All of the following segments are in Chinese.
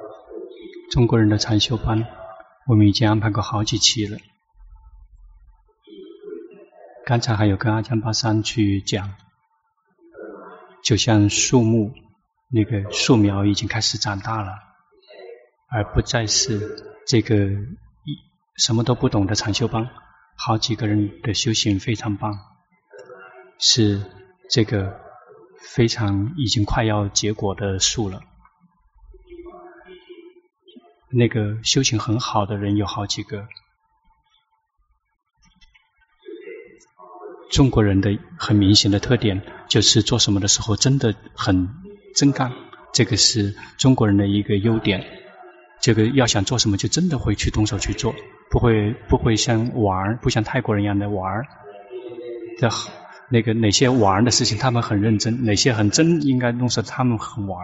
中国人的禅修班，我们已经安排过好几期了。刚才还有跟阿江巴桑去讲，就像树木，那个树苗已经开始长大了，而不再是这个什么都不懂的禅修班。好几个人的修行非常棒，是这个非常已经快要结果的树了。那个修行很好的人有好几个。中国人的很明显的特点就是做什么的时候真的很真干，这个是中国人的一个优点。这个要想做什么就真的会去动手去做，不会像玩，不像泰国人一样的玩。那个哪些玩的事情他们很认真，哪些很真应该弄手他们很玩。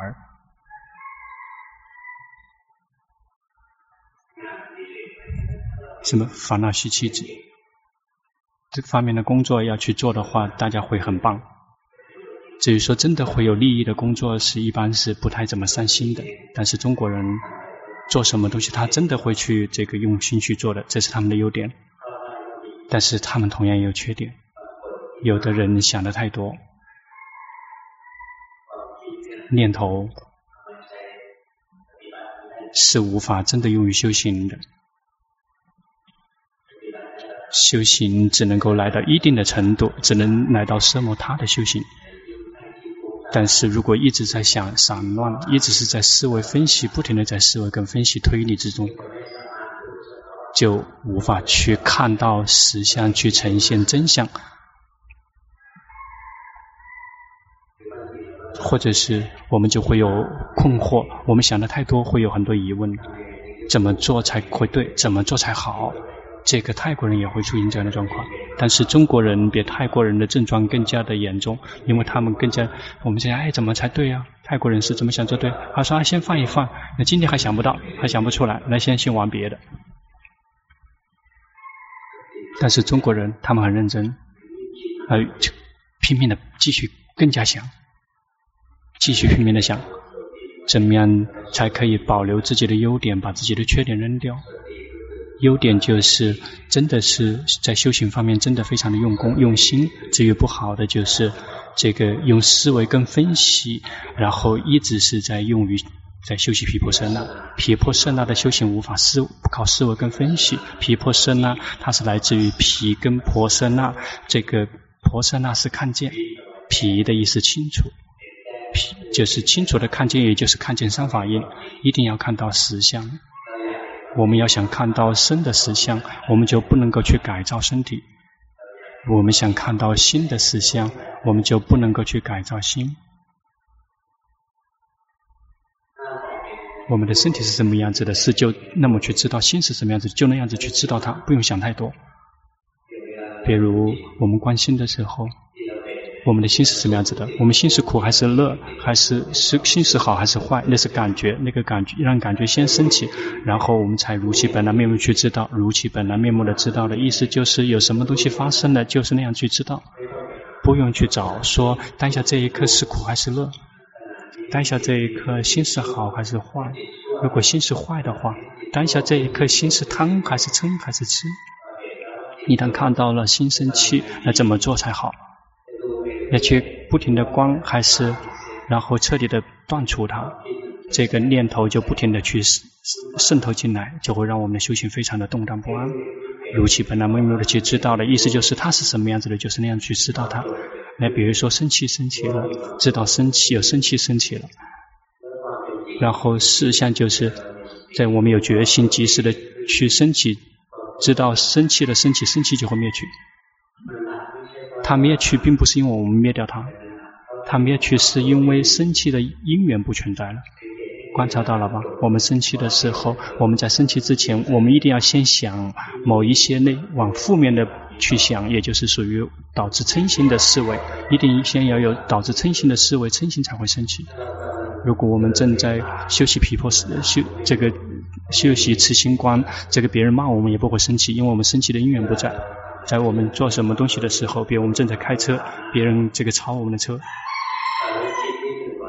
什么烦恼习气质这方面的工作要去做的话，大家会很棒。至于说真的会有利益的工作，是一般是不太怎么上心的。但是中国人做什么东西，他真的会去这个用心去做的，这是他们的优点。但是他们同样也有缺点，有的人想得太多，念头是无法真的用于修行的。修行只能够来到一定的程度，只能来到奢摩他的修行。但是如果一直在想散乱，一直是在思维分析，不停地在思维跟分析推理之中，就无法去看到实相，去呈现真相。或者是我们就会有困惑，我们想的太多，会有很多疑问，怎么做才会对，怎么做才好。这个泰国人也会出现这样的状况，但是中国人比泰国人的症状更加的严重，因为他们更加，我们讲怎么才对啊？泰国人是怎么想做对？他说先放一放，那今天还想不到，还想不出来，那先去玩别的。但是中国人他们很认真，拼命的继续更加想，继续拼命的想，怎么样才可以保留自己的优点，把自己的缺点扔掉。优点就是真的是在修行方面真的非常的用功用心，至于不好的就是这个用思维跟分析，然后一直是在用于在修习毗婆舍那。毗婆舍那的修行无法靠思维跟分析，毗婆舍那它是来自于毗跟婆舍那，这个婆舍那是看见，毗的意思清楚，毗就是清楚的看见，也就是看见三法印，一定要看到实相。我们要想看到生的实相，我们就不能够去改造身体；我们想看到心的实相，我们就不能够去改造心。我们的身体是什么样子的，是就那么去知道；心是什么样子，就那样子去知道它，不用想太多。比如我们观心的时候，我们的心是什么样子的？我们心是苦还是乐，还是心是好还是坏？那是感觉，那个感觉让感觉先升起，然后我们才如其本来面目去知道。如其本来面目的知道的意思就是有什么东西发生了，就是那样去知道，不用去找说当下这一刻是苦还是乐，当下这一刻心是好还是坏。如果心是坏的话，当下这一刻心是贪还是嗔还是痴。一旦看到了心生气，那怎么做才好？要去不停的观，还是然后彻底的断除它，这个念头就不停的去渗透进来，就会让我们的修行非常的动荡不安。如其本来面目的去知道的意思就是它是什么样子的，就是那样去知道它。那比如说生气升起了，知道生气有生气升起了，然后事项就是在我们有决心及时的去升起，知道生气的升起，生气就会灭去。它灭去并不是因为我们灭掉它，它灭去是因为生气的因缘不存在了。观察到了吧？我们生气的时候，我们在生气之前，我们一定要先想某一些往负面的去想，也就是属于导致嗔心的思维，一定先要有导致嗔心的思维，嗔心才会生气。如果我们正在修习毗婆舍修习慈心观，这个别人骂我们也不会生气，因为我们生气的因缘不在。在我们做什么东西的时候，比如我们正在开车，别人这个超我们的车，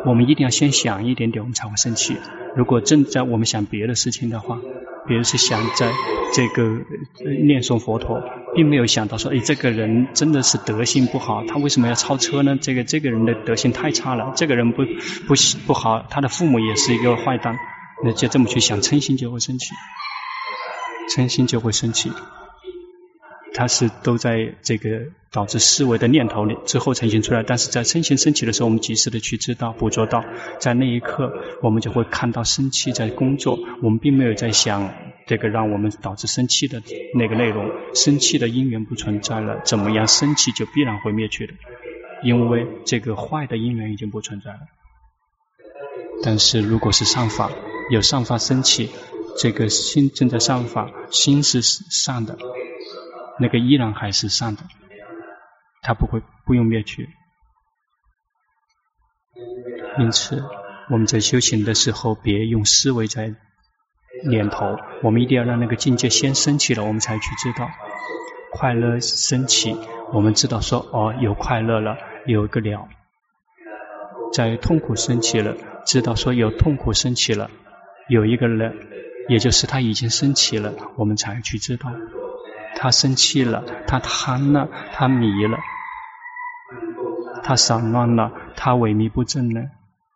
我们一定要先想一点点，我们才会生气。如果正在我们想别的事情的话，比如是想在这个念诵佛陀，并没有想到说，这个人真的是德行不好，他为什么要超车呢？这个人的德行太差了，这个人不好，他的父母也是一个坏蛋，那就这么去想，嗔心就会生气，嗔心就会生气。它是都在这个导致思维的念头里之后呈现出来，但是在嗔心升起的时候，我们及时的去知道捕捉到，在那一刻我们就会看到生气在工作，我们并没有在想这个让我们导致生气的那个内容，生气的因缘不存在了，怎么样生气就必然会灭去的，因为这个坏的因缘已经不存在了。但是如果是上法，有上法升起，这个心正在上法，心是上的，那个依然还是上的，它不用灭去。因此我们在修行的时候，别用思维在念头，我们一定要让那个境界先升起了，我们才去知道快乐升起，我们知道说有快乐了，有一个了。在痛苦升起了，知道说有痛苦升起了，有一个了，也就是它已经升起了，我们才去知道他生气了，他贪了，他迷了，他散乱了，他萎靡不振了，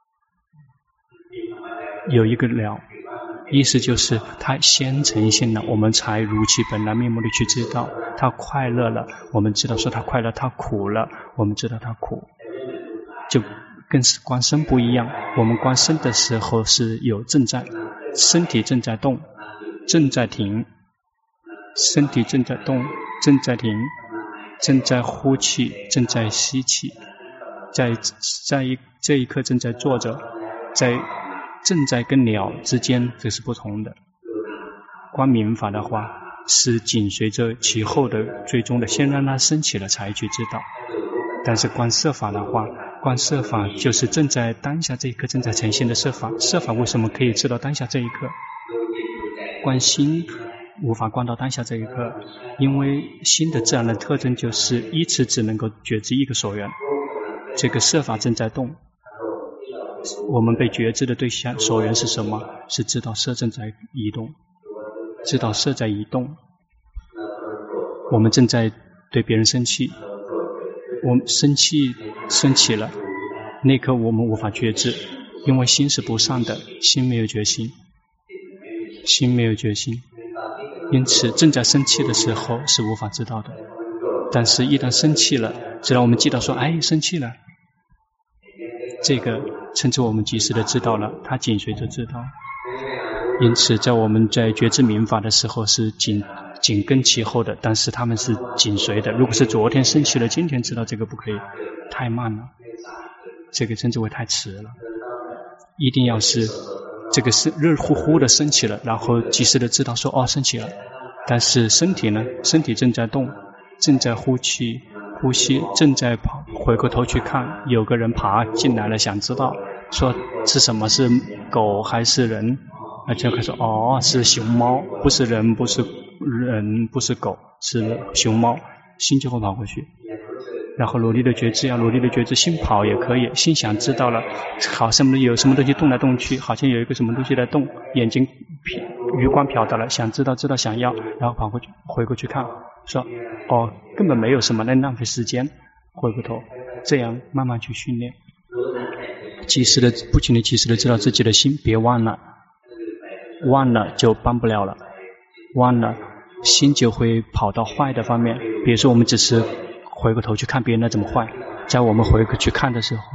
有一个了，意思就是他先呈现了，我们才如其本来面目的去知道。他快乐了，我们知道说他快乐，他苦了，我们知道他苦，就跟观身不一样。我们观身的时候是有正在，身体正在动，正在停，身体正在动，正在停，正在呼气，正在吸气，在这一刻正在坐着，在正在跟了之间，这是不同的。观明法的话是紧随着其后的最终的，先让它升起了才去知道。但是观色法的话，观色法就是正在当下这一刻正在呈现的色法。色法为什么可以知道当下这一刻？观心无法观到当下这一刻，因为心的自然的特征就是依此只能够觉知一个所缘。这个色法正在动，我们被觉知的对象所缘是什么？是知道色正在移动，知道色在移动。我们正在对别人生气，我们生气升起了，那刻我们无法觉知，因为心是不善的，心没有决心，心没有决心，因此正在生气的时候是无法知道的。但是一旦生气了，只要我们记到说生气了，这个称之我们及时的知道了，它紧随着知道。因此在我们在觉知明法的时候是紧跟其后的，但是他们是紧随的。如果是昨天生气了，今天知道这个不可以，太慢了，这个称之为太迟了。一定要是这个是热乎乎的升起了，然后及时的知道说升起了。但是身体呢？身体正在动，正在呼气呼吸，正在跑，回过头去看，有个人爬进来了，想知道说是什么，是狗还是人？那就可以说是熊猫，不是人，不是人，不是狗，是熊猫，心就会跑过去。然后努力的觉知，要努力的觉知，心跑也可以，心想知道了，好有什么东西动来动去，好像有一个什么东西在动，眼睛余光瞟到了，想知道想要，然后跑过去回过去看，说根本没有什么，那浪费时间，回过头，这样慢慢去训练，不停地及时的知道自己的心，别忘了，忘了就帮不了了，忘了心就会跑到坏的方面。比如说我们只是回过头去看别人怎么坏，在我们回过去看的时候，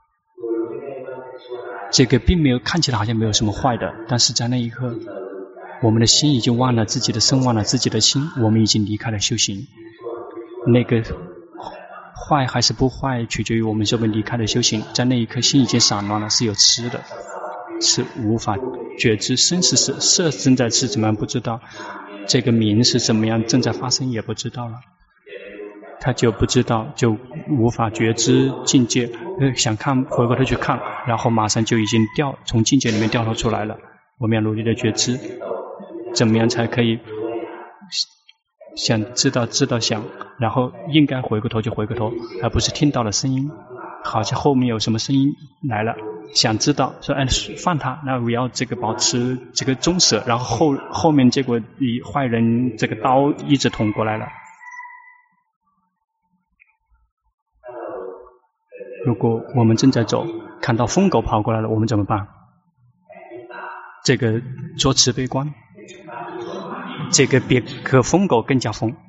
这个并没有看起来好像没有什么坏的，但是在那一刻我们的心已经忘了自己的身，忘了自己的心，我们已经离开了修行。那个坏还是不坏取决于我们是不是离开了修行。在那一刻心已经散乱了，是有吃的，是无法觉知生是色正在吃怎么样不知道，这个名是怎么样正在发生也不知道了，他就不知道，就无法觉知境界，想看回过头去看，然后马上就已经从境界里面掉落出来了。我们要努力的觉知，怎么样才可以想知道想，然后应该回过头就回过头，而不是听到了声音好像后面有什么声音来了，想知道说哎放他，那我要这个保持这个中舍，然后后面结果坏人这个刀一直捅过来了。如果我们正在走，看到疯狗跑过来了，我们怎么办？这个做慈悲观，这个比可疯狗更加疯。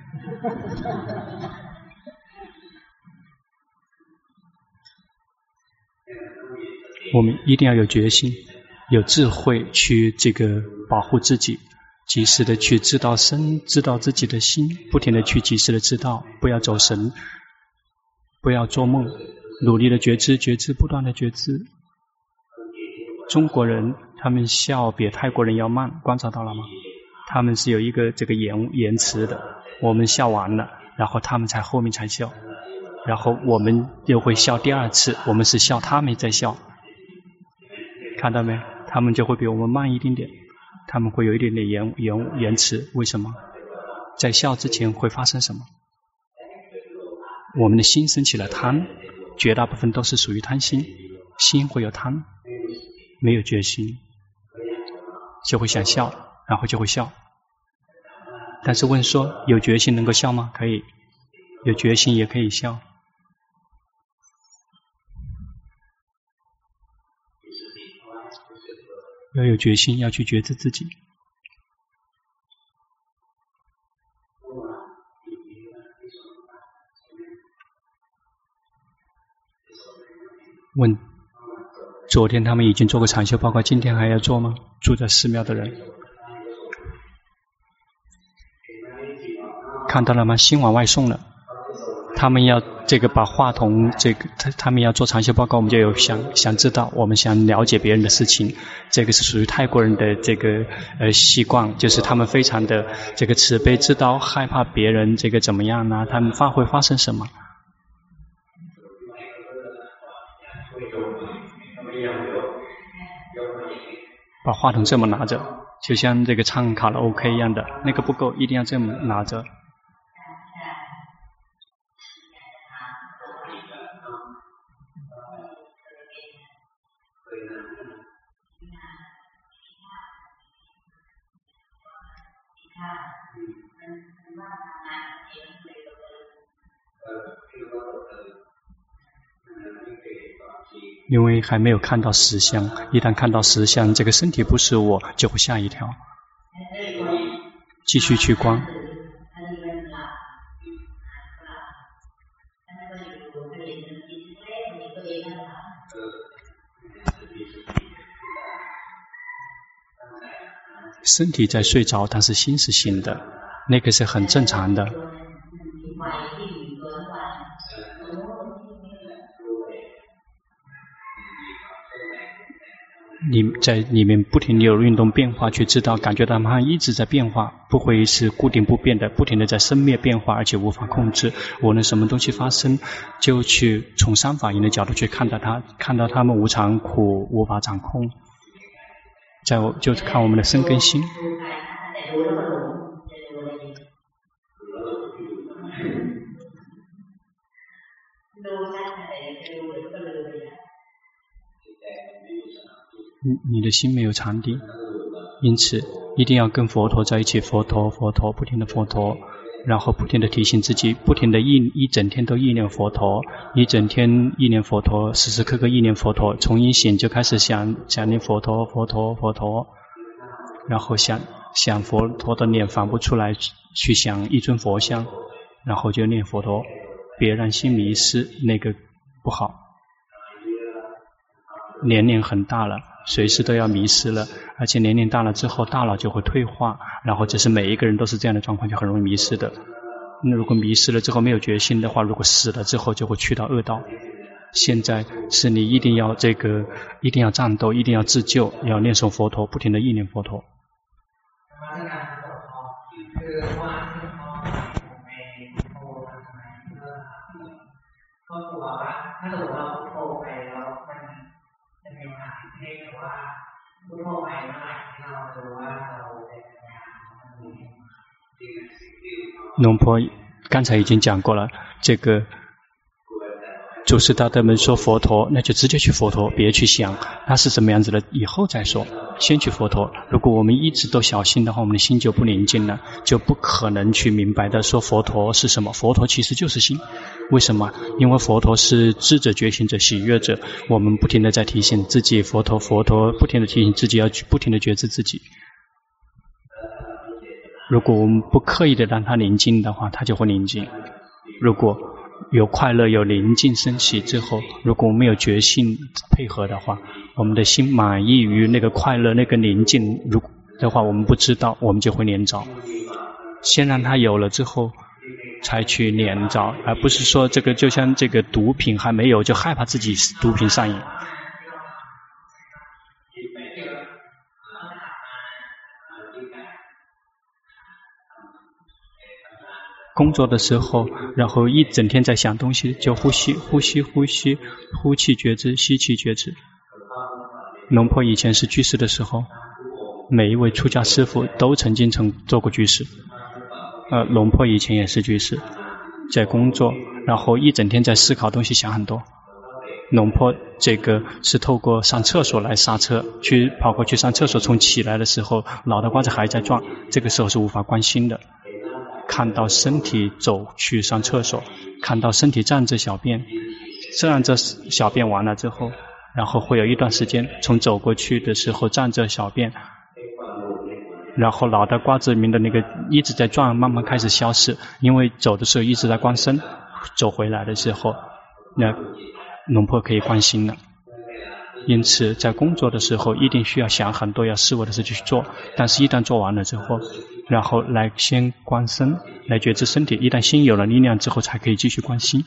我们一定要有决心，有智慧去这个保护自己，及时的去知道身，知道自己的心，不停的去及时的知道，不要走神，不要做梦，努力的觉知，不断的觉知。中国人他们笑比泰国人要慢，观察到了吗？他们是有一个这个延迟的，我们笑完了，然后他们才后面才笑，然后我们又会笑第二次，我们是笑他们在笑，看到没？他们就会比我们慢一点点，他们会有一点点延迟。为什么？在笑之前会发生什么？我们的心升起了贪，绝大部分都是属于贪心，心会有贪，没有决心就会想笑，然后就会笑。但是问说有决心能够笑吗？可以，有决心也可以笑。要有决心，要去觉知自己。问，昨天他们已经做过禅修报告，今天还要做吗？住在寺庙的人看到了吗？心往外送了。他们要这个把话筒，这个他们要做禅修报告，我们就有想知道，我们想了解别人的事情。这个是属于泰国人的这个习惯，就是他们非常的这个慈悲，知道害怕别人这个怎么样呢？他们会发生什么？把话筒这么拿着，就像这个唱卡拉 OK 一样的，那个不够，一定要这么拿着。因为还没有看到实相，一旦看到实相，这个身体不是我，就会吓一跳。继续去观。身体在睡着，但是心是醒的，那个是很正常的。你在里面不停地有运动变化，去知道感觉到它一直在变化，不会是固定不变的，不停地在生灭变化，而且无法控制。无论什么东西发生，就去从三法印的角度去看到它，看到它们无常苦，无法掌控。就是看我们的身跟心。你的心没有禅定，因此一定要跟佛陀在一起，佛陀，不停的佛陀，然后不停的提醒自己，不停的一整天都意念佛陀，一整天意念佛陀，时时刻刻意念佛陀，从一醒就开始想念佛陀，然后想佛陀的脸反不出来，去想一尊佛像，然后就念佛陀，别让心迷失，那个不好。年龄很大了，随时都要迷失了，而且年龄大了之后，大脑就会退化，然后这是每一个人都是这样的状况，就很容易迷失的。那如果迷失了之后没有决心的话，如果死了之后就会去到恶道。现在是你一定要战斗，一定要自救，要念诵佛陀，不停的意念佛陀。龙婆刚才已经讲过了，这个祖师大德们说佛陀，那就直接去佛陀，别去想他是什么样子的，以后再说，先去佛陀。如果我们一直都小心的话，我们的心就不宁静了，就不可能去明白的说佛陀是什么。佛陀其实就是心。为什么？因为佛陀是智者、觉醒者、喜悦者，我们不停的在提醒自己，佛陀不停的提醒自己，要不停的觉知自己。如果我们不刻意的让它宁静的话，它就会宁静。如果有快乐有宁静升起之后，如果我们有觉性配合的话，我们的心满意于那个快乐那个宁静的话，我们不知道，我们就会黏着。先让它有了之后才去黏着，而不是说这个就像这个毒品还没有就害怕自己毒品上瘾。工作的时候，然后一整天在想东西，就呼吸，呼吸，呼吸，呼气觉知，吸气觉知。龙婆以前是居士的时候，每一位出家师父都曾经做过居士。龙婆以前也是居士，在工作，然后一整天在思考东西，想很多。龙婆这个是透过上厕所来刹车，跑过去上厕所，从起来的时候，脑袋瓜子还在转，这个时候是无法观心的。看到身体走去上厕所，看到身体站着小便，站着小便完了之后，然后会有一段时间，从走过去的时候站着小便，然后脑袋瓜子里面的那个一直在转，慢慢开始消失，因为走的时候一直在观身，走回来的时候，那龙婆可以观心了。因此在工作的时候一定需要想很多要思维的事情去做，但是一旦做完了之后，然后来先观身，来觉知身体，一旦心有了力量之后才可以继续观心。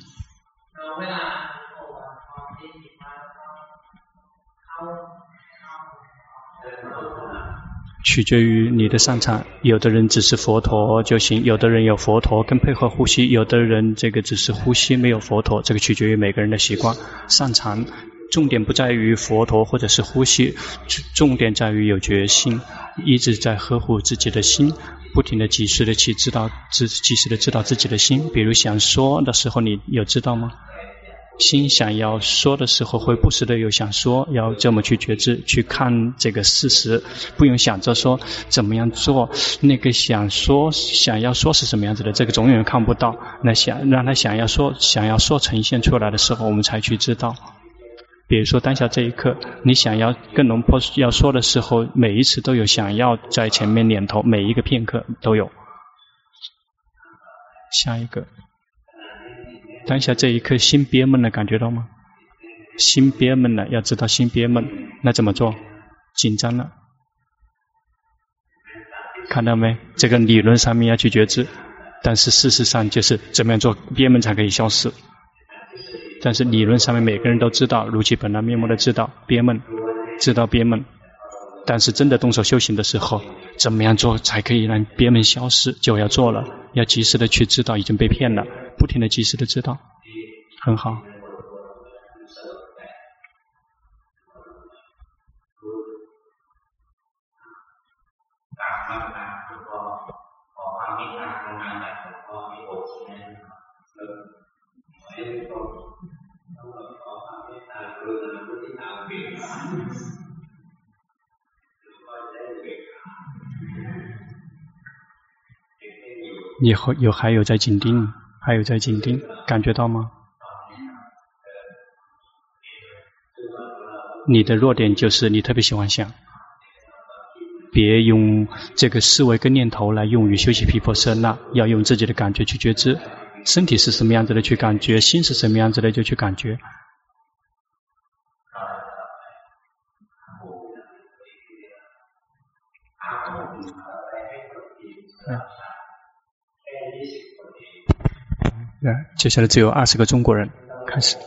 取决于你的擅长，有的人只是佛陀就行，有的人有佛陀跟配合呼吸，有的人这个只是呼吸没有佛陀，这个取决于每个人的习惯擅长。重点不在于佛陀或者是呼吸，重点在于有觉性，一直在呵护自己的心，不停的及时的去知道及时的知道自己的心。比如想说的时候，你有知道吗？心想要说的时候，会不时的有想说，要这么去觉知，去看这个事实，不用想着说怎么样做，那个想要说是什么样子的，这个总永远看不到。那让他想要说呈现出来的时候，我们才去知道。比如说当下这一刻，你想要跟龙婆要说的时候，每一次都有想要在前面念头，每一个片刻都有。下一个，当下这一刻心憋闷了，感觉到吗？心憋闷了，要知道心憋闷，那怎么做？紧张了，看到没？这个理论上面要去觉知，但是事实上就是怎么样做憋闷才可以消失。但是理论上面每个人都知道，如其本来面目的知道憋闷，知道憋闷，但是真的动手修行的时候，怎么样做才可以让憋闷消失，就要做了，要及时的去知道已经被骗了，不停的及时的知道，很好。以后还有在紧盯，感觉到吗？你的弱点就是你特别喜欢想，别用这个思维跟念头来用于修习毗婆舍那，要用自己的感觉去觉知，身体是什么样子的去感觉，心是什么样子的就去感觉。接下来只有20个中国人，开始。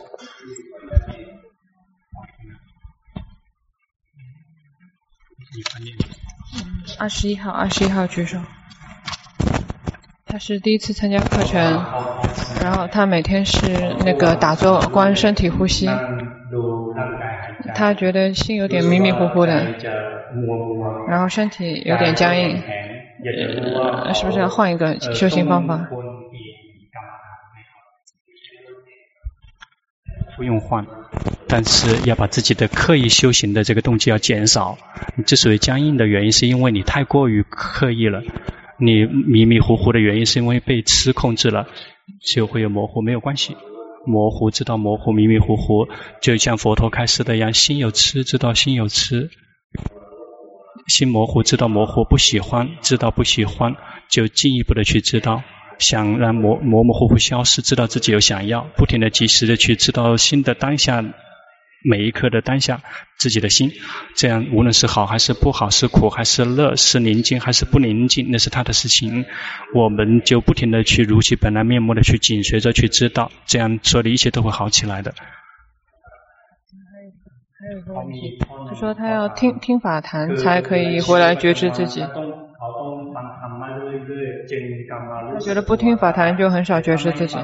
21号举手。他是第一次参加课程，然后他每天是那个打坐观身体呼吸，他觉得心有点迷迷糊糊的，然后身体有点僵硬，是不是要换一个修行方法？ 不用换，但是要把自己的刻意修行的这个动机要减少。你之所以僵硬的原因，是因为你太过于刻意了。你迷迷糊糊的原因，是因为被痴控制了，就会有模糊，没有关系。模糊知道模糊，迷迷糊糊，就像佛陀开示的一样，心有痴知道心有痴，心模糊知道模糊，不喜欢知道不喜欢，就进一步的去知道。想让模糊糊消失，知道自己有想要，不停的及时的去知道心的当下，每一刻的当下自己的心，这样无论是好还是不好，是苦还是乐，是宁静还是不宁静，那是他的事情，我们就不停的去如其本来面目的去紧随着去知道，这样所有的一切都会好起来的。 还有一个问题，就说他要听法谈才可以回来觉知自己。他觉得不听法谈就很少觉知自己。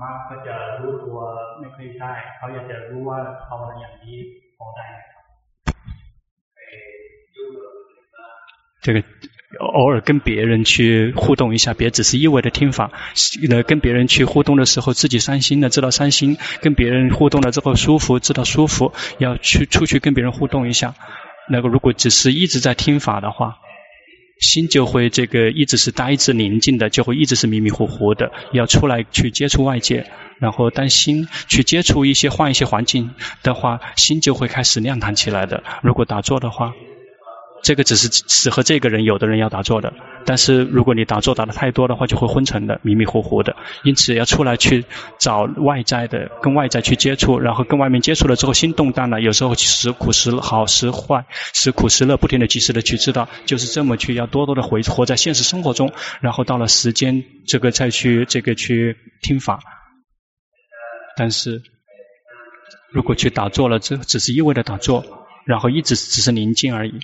这个偶尔跟别人去互动一下，别只是一味的听法。跟别人去互动的时候，自己伤心了，知道伤心；跟别人互动了之后舒服，知道舒服。要去出去跟别人互动一下。那个如果只是一直在听法的话，心就会这个一直是呆滞宁静的，就会一直是迷迷糊糊的。要出来去接触外界，然后当心去接触换一些环境的话，心就会开始亮堂起来的。如果打坐的话，这个只是适合这个人，有的人要打坐的，但是如果你打坐打得太多的话，就会昏沉的，迷迷糊糊的。因此要出来去找外在的，跟外在去接触，然后跟外面接触了之后，心动荡了，有时候时苦时好时坏，时苦时乐，不停的及时的去知道，就是这么去要多多的活在现实生活中，然后到了时间这个再去去听法。但是如果去打坐了，这只是一味的打坐，然后一直只是宁静而已。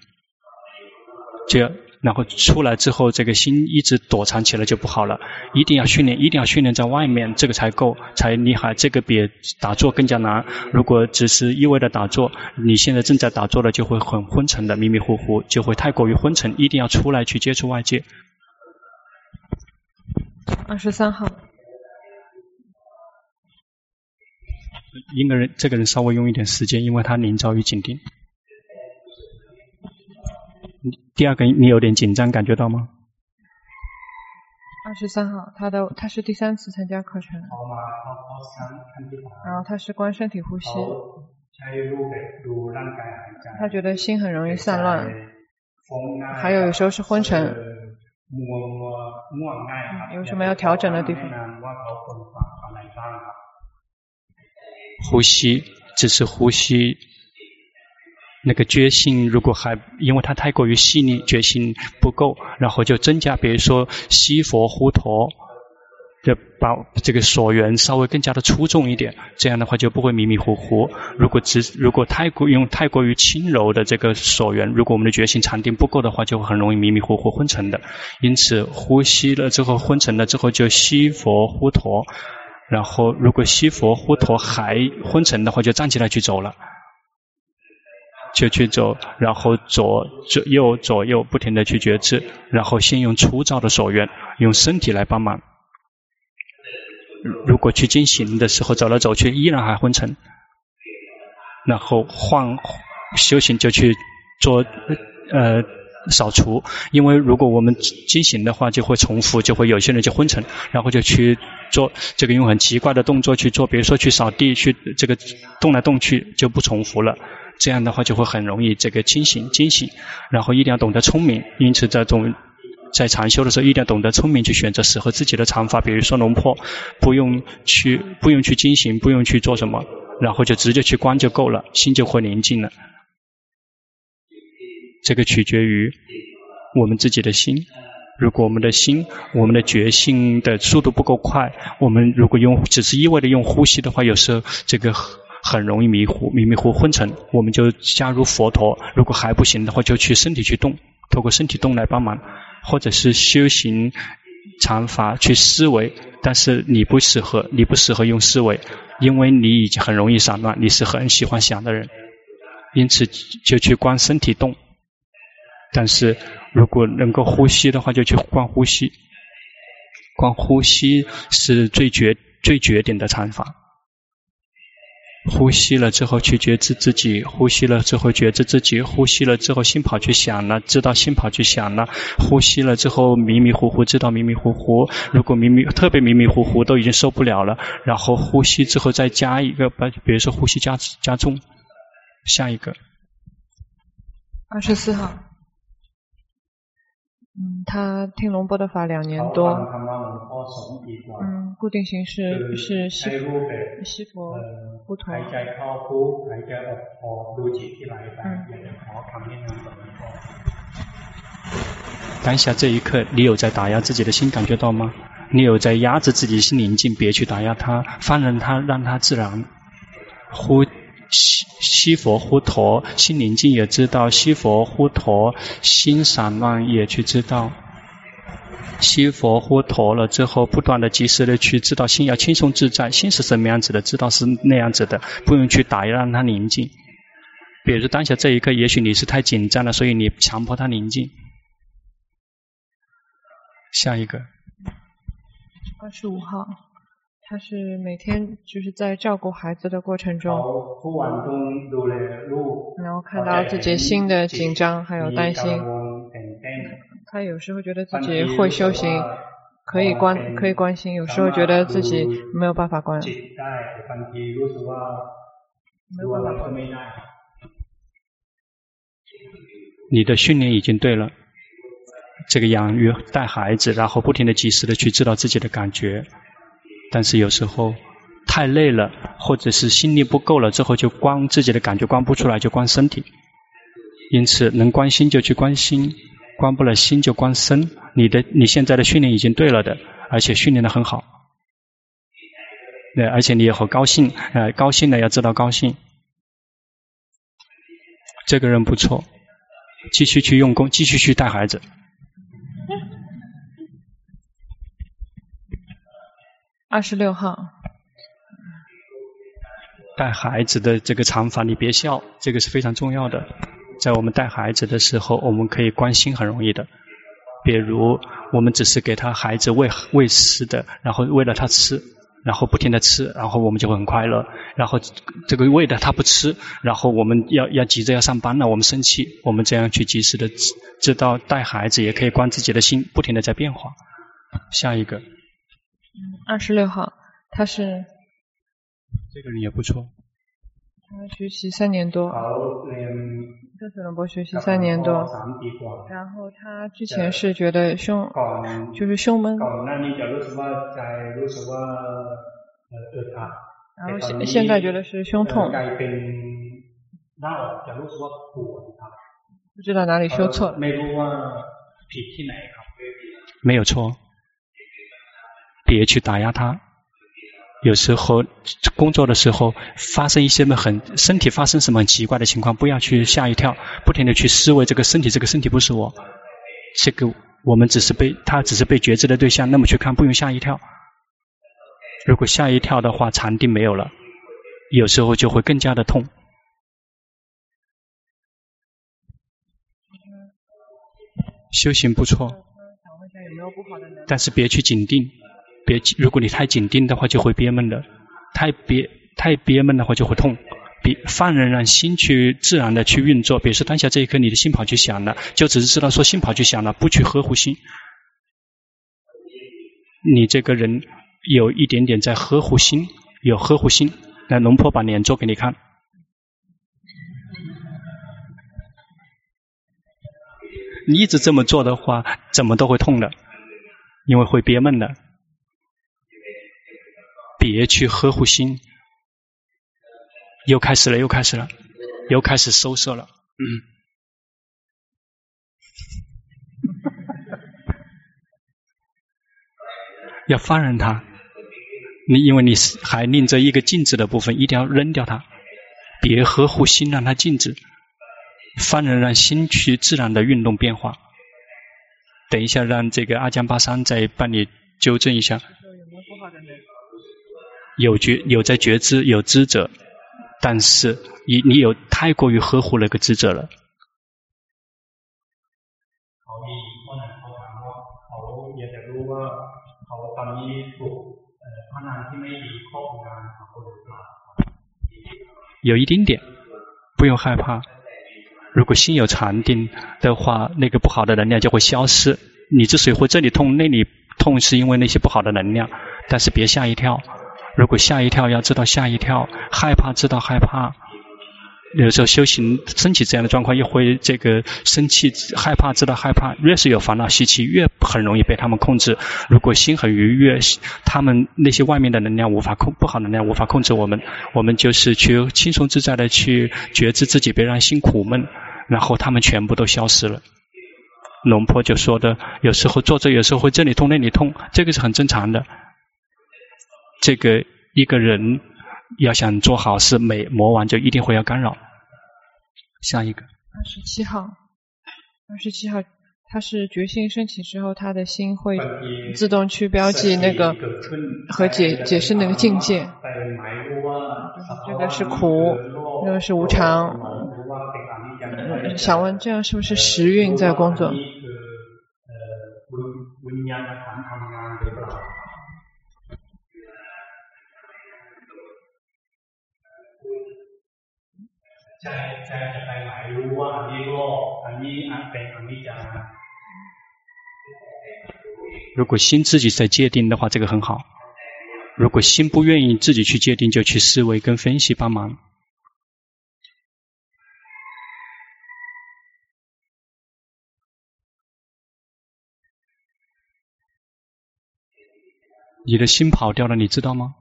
然后出来之后，这个心一直躲藏起来就不好了。一定要训练在外面，这个才够，才厉害。这个比打坐更加难。如果只是一味的打坐，你现在正在打坐的就会很昏沉的，迷迷糊糊，就会太过于昏沉。一定要出来去接触外界。 23号， 这个人稍微用一点时间，因为他临遭于紧盯。第二个你有点紧张，感觉到吗 ？23号，他是第3次参加课程，然后他是观身体呼吸，他觉得心很容易散乱，还有时候是昏沉，有什么要调整的地方？ 呼吸，只是呼吸。那个觉性如果因为它太过于细腻，觉性不够，然后就增加，比如说西佛呼陀，就把这个所缘稍微更加的出众一点，这样的话就不会迷迷糊糊。如果太过于轻柔的这个所缘，如果我们的觉性禅定不够的话，就很容易迷迷糊糊昏沉的。因此呼吸了之后昏沉了之后就西佛呼陀，然后如果西佛呼陀还昏沉的话，就站起来去走了。就去走，然后左右不停的去觉知，然后先用粗糙的所缘，用身体来帮忙。如果去进行的时候走来走去依然还昏沉，然后修行就去做扫除，因为如果我们进行的话就会重复，就会有些人就昏沉，然后就去做这个用很奇怪的动作去做，比如说去扫地，去这个动来动去就不重复了。这样的话就会很容易这个惊醒，然后一定要懂得聪明。因此在禅修的时候一定要懂得聪明，去选择适合自己的禅法，比如说龙坡，不用去惊醒，不用去做什么，然后就直接去观就够了，心就会宁静了。这个取决于我们自己的心。如果我们的心，我们的觉性的速度不够快，我们如果只是一味的用呼吸的话，有时候这个很容易迷迷糊昏沉，我们就加入佛陀。如果还不行的话，就去身体去动，透过身体动来帮忙，或者是修行禅法去思维。但是你不适合用思维，因为你已经很容易散乱，你是很喜欢想的人，因此就去观身体动。但是如果能够呼吸的话，就去观呼吸。观呼吸是最绝顶的禅法。 呼吸了之后去觉知自己，呼吸了之后觉知自己，呼吸了之后心跑去想了，知道心跑去想了，呼吸了之后迷迷糊糊，知道迷迷糊糊，如果特别迷迷糊糊都已经受不了了，然后呼吸之后再加一个，比如说呼吸加重，下一个。 24号。他听龙波的法2年多。固定形式是西佛呼陀。 当下这一刻，你有在打压自己的心，感觉到吗？你有在压制自己的心宁静，别去打压它，放任它，让它自然。西佛呼陀，心宁静也知道；西佛呼陀，心散乱也去知道。西佛呼陀了之后，不断的及时的去知道心要轻松自在，心是什么样子的，知道是那样子的，不用去打压，让它宁静。比如当下这一刻，也许你是太紧张了，所以你强迫它宁静。下一个。 25号。他是每天就是在照顾孩子的过程中，然后看到自己心的紧张还有担心，他有时候觉得自己会修行，可以关心，有时候觉得自己没有办法关。 你的训练已经对了，这个养育带孩子，然后不停的及时的去知道自己的感觉。但是有时候太累了，或者是心力不够了之后，就光自己的感觉光不出来，就光身体。因此能关心就去关心，关不了心就关身。你现在的训练已经对了的，而且训练得很好。对，而且你也很高兴，高兴了要知道高兴。这个人不错，继续去用功，继续去带孩子。 26号。 带孩子的这个长法，你别笑，这个是非常重要的。在我们带孩子的时候，我们可以关心很容易的。比如我们只是给他孩子喂食的，然后喂了他吃，然后不停的吃，然后我们就会很快乐。然后这个喂的他不吃，然后我们要急着要上班了，我们生气。我们这样去及时的知道带孩子也可以关自己的心，不停的在变化。下一个。 26号，他是这个人也不错。 他学习3年多，跟随龙波学习3年多，然后他之前是觉得就是胸闷，然后现在觉得是胸痛，不知道哪里修错了。 没有错，别去打压他。有时候工作的时候发生一些身体发生什么很奇怪的情况，不要去吓一跳，不停的去思维这个身体不是我，这个我们只是被觉知的对象，那么去看不用吓一跳。如果吓一跳的话，禅定没有了，有时候就会更加的痛。修行不错，但是别去紧定。如果你太紧盯的话，就会憋闷的；太憋闷的话，就会痛。放任让心去自然的去运作。比如说当下这一刻，你的心跑去想了，就只是知道说心跑去想了，不去呵护心。你这个人有一点点在呵护心，有呵护心。来，龙婆把脸做给你看。你一直这么做的话，怎么都会痛的，因为会憋闷的。别去呵护心，又开始了，又开始收摄了。要放任它，因为你还拎着一个静止的部分，一定要扔掉它，别呵护心，让它静止，放任让心去自然的运动变化。等一下，让这个阿江巴桑再帮你纠正一下。有在觉知，有知者，但是你有太过于呵护那个知者了。 有一丁点，不用害怕。如果心有禅定的话，那个不好的能量就会消失。你之所以会这里痛那里痛，是因为那些不好的能量，但是别吓一跳。如果吓一跳，要知道吓一跳；害怕知道害怕。有时候修行升起这样的状况，也会这个生气、害怕知道害怕。越是有烦恼习气，越很容易被他们控制。如果心很愉悦，他们那些外面的能量无法控，不好的能量无法控制我们。我们就是去轻松自在的去觉知自己，别让心苦闷，然后他们全部都消失了。龙婆就说的，有时候坐着，有时候会这里痛那里痛，这个是很正常的。这个一个人要想做好事，每磨完就一定会要干扰。下一个 27号他是觉性升起之后，他的心会自动去标记那个和解释那个境界。这个是苦，那个是无常。想问这样是不是时运在工作？ 如果心自己在界定的话，这个很好。如果心不愿意自己去界定，就去思维跟分析帮忙。你的心跑掉了，你知道吗？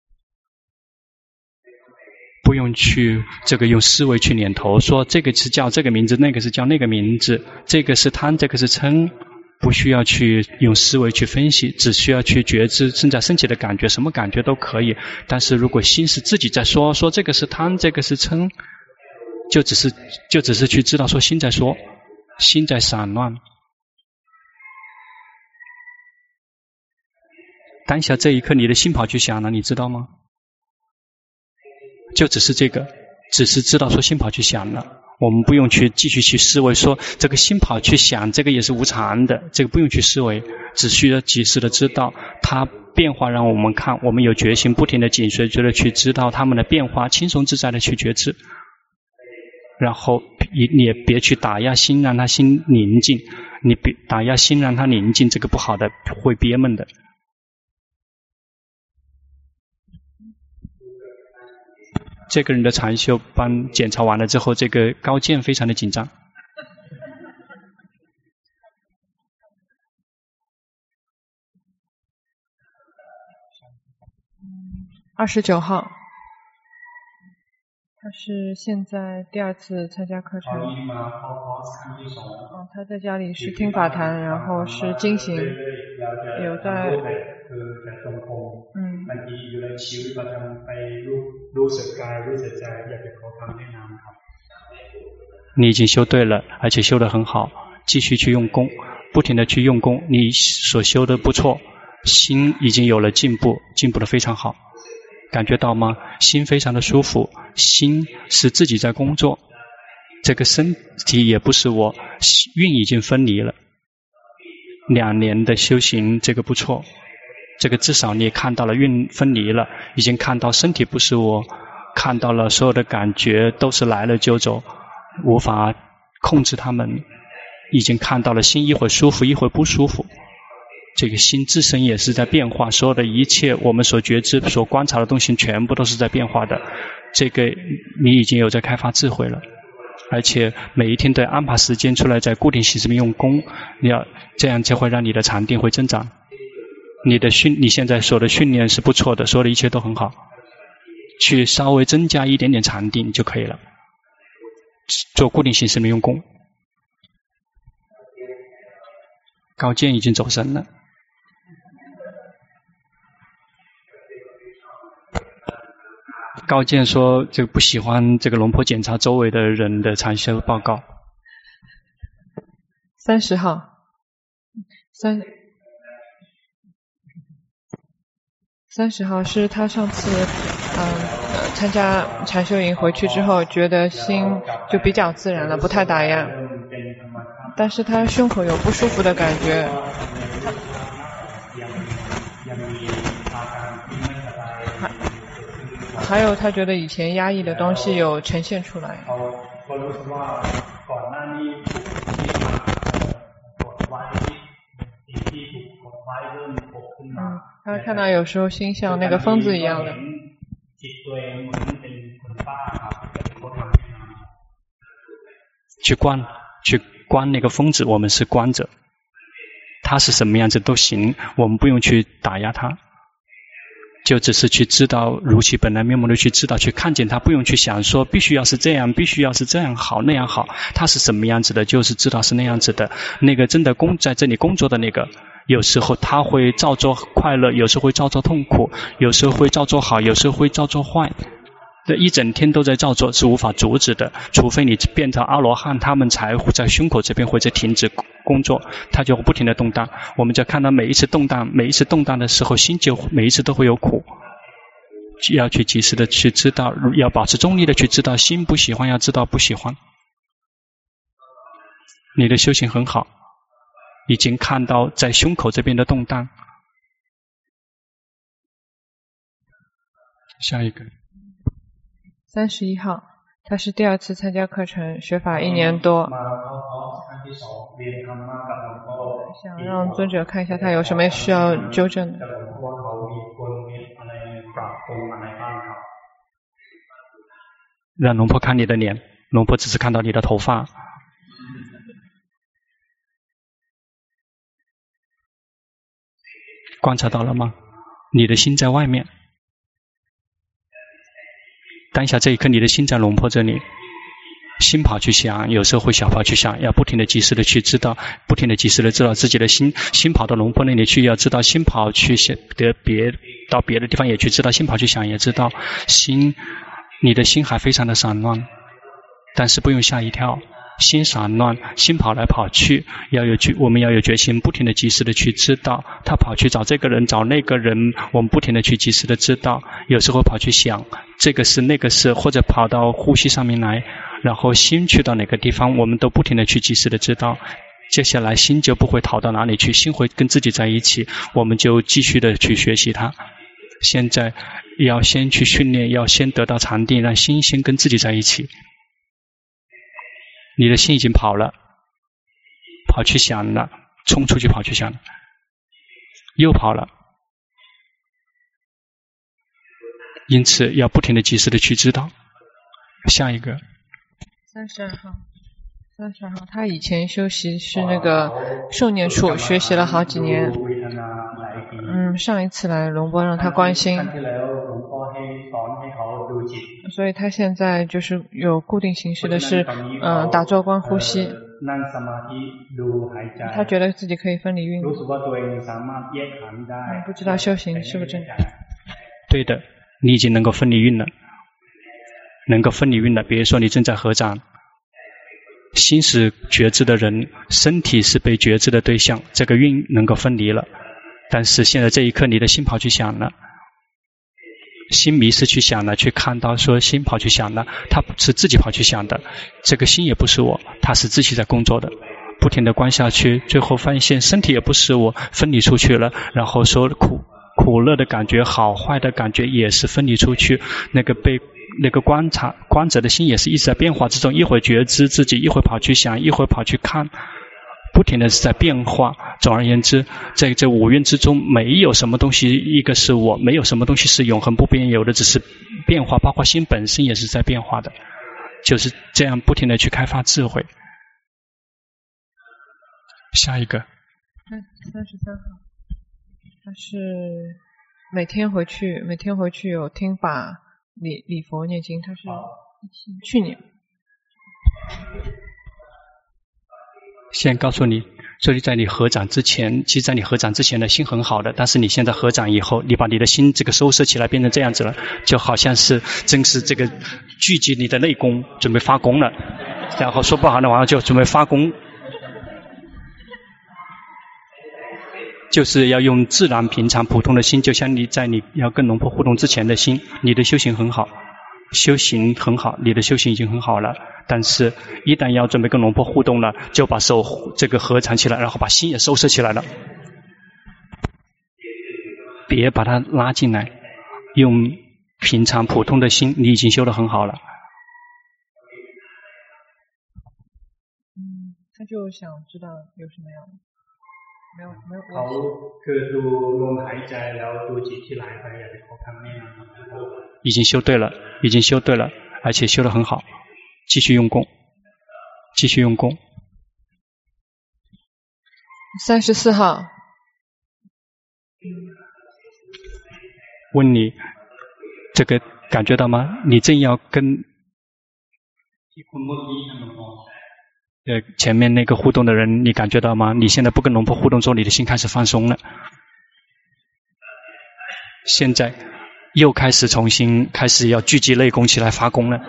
不用去这个用思维去念头，说这个是叫这个名字，那个是叫那个名字，这个是贪，这个是嗔，不需要去用思维去分析，只需要去觉知正在升起的感觉，什么感觉都可以。但是如果心是自己在说这个是贪，这个是嗔，就只是去知道说心在说，心在散乱。当下这一刻，你的心跑去想了，你知道吗？就只是这个，只是知道说心跑去想了，我们不用去继续去思维说这个心跑去想，这个也是无常的，这个不用去思维，只需要及时的知道它变化，让我们看，我们有决心，不停的紧随着去知道它们的变化，轻松自在的去觉知，然后你也别去打压心，让它心宁静，你别打压心让它宁静，这个不好的，会憋闷的。这个人的禅修班检查完了之后，这个高见非常的紧张。 29号，他是现在第2次参加课程。他在家里是听法坛，然后是经行，有在你已经修对了，而且修得很好，继续去用功，不停的去用功，你所修的不错，心已经有了进步，进步得非常好，感觉到吗？心非常的舒服，心是自己在工作，这个身体也不是我，运已经分离了。2年的修行，这个不错，这个至少你也看到了运分离了，已经看到身体不是我，看到了所有的感觉都是来了就走，无法控制他们，已经看到了心一会舒服一会不舒服，这个心自身也是在变化，所有的一切我们所觉知所观察的东西全部都是在变化的，这个你已经有在开发智慧了，而且每一天都要安排时间出来在固定形式里用功，这样就会让你的禅定会增长。你现在所有的训练是不错的，所有的一切都很好，去稍微增加一点点禅定就可以了，做固定形式的用功。高见已经走神了。高见说这个不喜欢这个龙婆检查周围的人的禅修报告。 30号，30号是他上次参加禅修营回去之后，觉得心就比较自然了，不太打压，但是他胸口有不舒服的感觉。 还有他觉得以前压抑的东西有呈现出来。他看到有时候心像那个疯子一样的。 去观那个疯子，我们是观者，他是什么样子都行，我们不用去打压他，就只是去知道如其本来面目的去知道，去看见他，不用去想说必须要是这样，必须要是这样好那样好，他是什么样子的，就是知道是那样子的。那个真的在这里工作的那个，有时候他会造作快乐，有时候会造作痛苦，有时候会造作好，有时候会造作坏。这一整天都在造作，是无法阻止的，除非你变成阿罗汉，他们才会在胸口这边会在停止工作，他就不停的动荡。我们就看到每一次动荡的时候，心就每一次都会有苦，要去及时的去知道，要保持中立的去知道，心不喜欢要知道不喜欢。你的修行很好，已经看到在胸口这边的动荡。下一个 31号，他是第2次参加课程，学法1年多，想让尊者看一下他有什么需要纠正的。 让龙婆看你的脸，龙婆只是看到你的头发。观察到了吗？你的心在外面。当下这一刻，你的心在龙婆这里，心跑去想，有时候会小跑去想，要不停的及时的去知道，不停的及时的知道自己的心跑到龙婆那里去，要知道心跑去到别的地方也去知道，心跑去想也知道，你的心还非常的散乱，但是不用吓一跳。心散乱，心跑来跑去，我们要有决心，不停的及时的去知道，他跑去找这个人找那个人，我们不停的去及时的知道，有时候跑去想这个是那个是，或者跑到呼吸上面来，然后心去到哪个地方，我们都不停的去及时的知道，接下来心就不会逃到哪里去，心会跟自己在一起，我们就继续的去学习它。现在要先去训练，要先得到禅定，让心先跟自己在一起。你的心已经跑了，跑去想了，冲出去跑去想了，又跑了，因此要不停的及时的去知道。下一个 32号，他以前修习是那个受念处，学习了好几年。上一次来龙波让他关心，所以他现在就是有固定形式的是打坐观呼吸。他觉得自己可以分离运动，不知道修行是不是正确？ 对的，你已经能够分离运了，比如说你正在合掌，心是觉知的人，身体是被觉知的对象，这个运能够分离了。但是现在这一刻，你的心跑去想了，心迷失去想了，去看到说心跑去想了，他是自己跑去想的，这个心也不是我，他是自己在工作的，不停的观下去，最后发现身体也不是我，分离出去了，然后说苦乐的感觉，好坏的感觉也是分离出去，那个观者的心也是一直在变化之中，一会觉知自己，一会跑去想，一会跑去看，不停的是在变化。总而言之，在这五蕴之中，没有什么东西一个是我，没有什么东西是永恒不变，有的只是变化，包括心本身也是在变化的，就是这样不停的去开发智慧。下一个33 号，他是每天回去有听法礼佛念经，他是去年。 先告诉你，所以在你合掌之前，其实在你合掌之前的心很好的，但是你现在合掌以后，你把你的心这个收摄起来变成这样子了，就好像是真是这个聚集你的内功，准备发功了，然后说不好的话就准备发功，就是要用自然平常普通的心，就像你要跟龙婆互动之前的心，你的修行很好，你的修行已经很好了，但是一旦要准备跟龙婆互动了，就把手这个合掌起来，然后把心也收摄起来了，别把它拉进来，用平常普通的心，你已经修得很好了。 他就想知道有什么样的，没有。 已经修对了，而且修得很好，继续用功。 34号。 问你，这个感觉到吗？你正要跟前面那个互动的人，你感觉到吗？你现在不跟龙婆互动之后，你的心开始放松了。现在又开始重新开始要聚集内功起来发功了。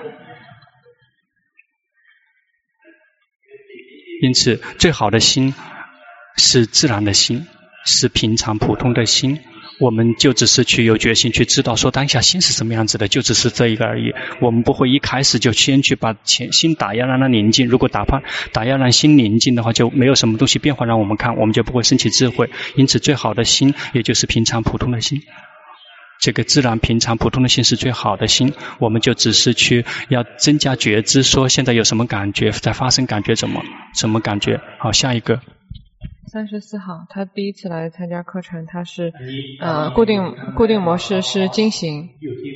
因此，最好的心是自然的心，是平常普通的心。我们就只是去有决心去知道说当下心是什么样子的，就只是这一个而已。我们不会一开始就先去把心打压让它宁静，如果打压让心宁静的话，就没有什么东西变化让我们看，我们就不会升起智慧。因此最好的心也就是平常普通的心，这个自然平常普通的心是最好的心。我们就只是去要增加觉知，说现在有什么感觉在发生，感觉什么感觉。好，下一个 34号，他第一次来参加课程，他是固定模式是经行。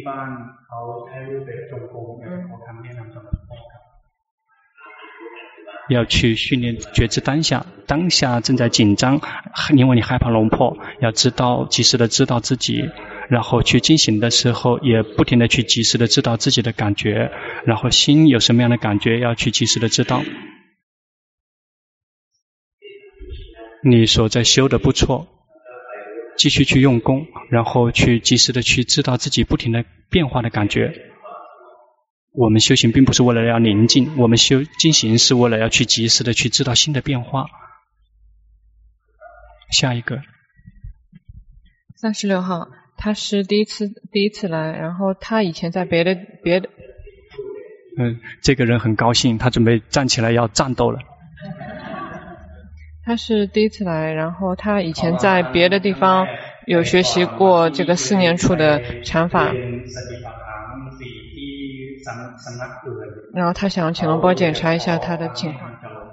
要去训练觉知当下正在紧张，因为你害怕龙破，要及时的知道自己，然后去进行的时候也不停的去及时的知道自己的感觉，然后心有什么样的感觉要去及时的知道。你所在修的不错，继续去用功，然后去及时的去知道自己不停的变化的感觉。我们修行并不是为了要宁静，我们进行是为了要去及时的去知道新的变化。下一个 36号，他是第一次来，然后他以前在别的这个人很高兴，他准备站起来要战斗了。 他是第一次来，然后他以前在别的地方有学习过这个4年处的禅法，然后他想请龙波检查一下他的情况。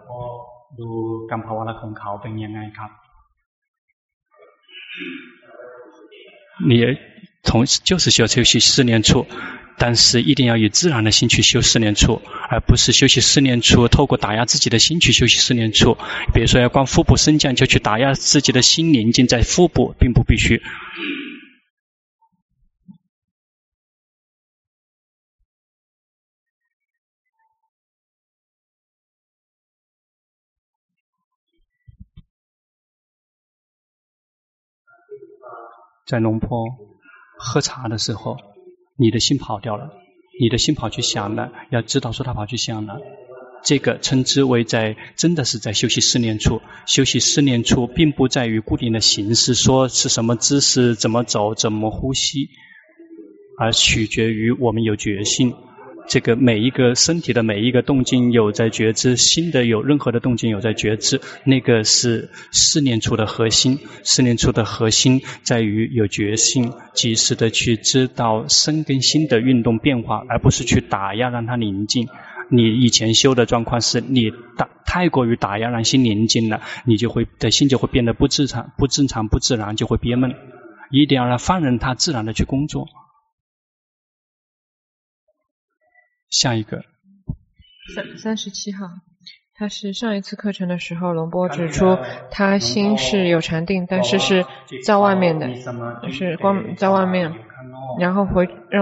你就是修习4年处，但是一定要以自然的心去修4年处，而不是修习4年处透过打压自己的心去修习4年处。比如说要观腹部升降，就去打压自己的心宁静在腹部，并不必须。在龙坡喝茶的时候，你的心跑掉了，你的心跑去想了，要知道说他跑去想了，这个称之为真的是在修习4年处。修习4年处并不在于固定的形式，说是什么姿势怎么走怎么呼吸，而取决于我们有觉性。这个每一个身体的每一个动静有在觉知，心的有任何的动静有在觉知，那个是4年处的核心。4年处的核心在于有觉性，及时的去知道身跟心的运动变化，而不是去打压让它宁静。你以前修的状况是你太过于打压让心宁静了，你的心就会变得不正常不自然，就会憋闷。一定要放任它自然的去工作。下一个 37号，他是上一次课程的时候，龙波指出他心是有禅定，但是是在外面的，是光在外面，然后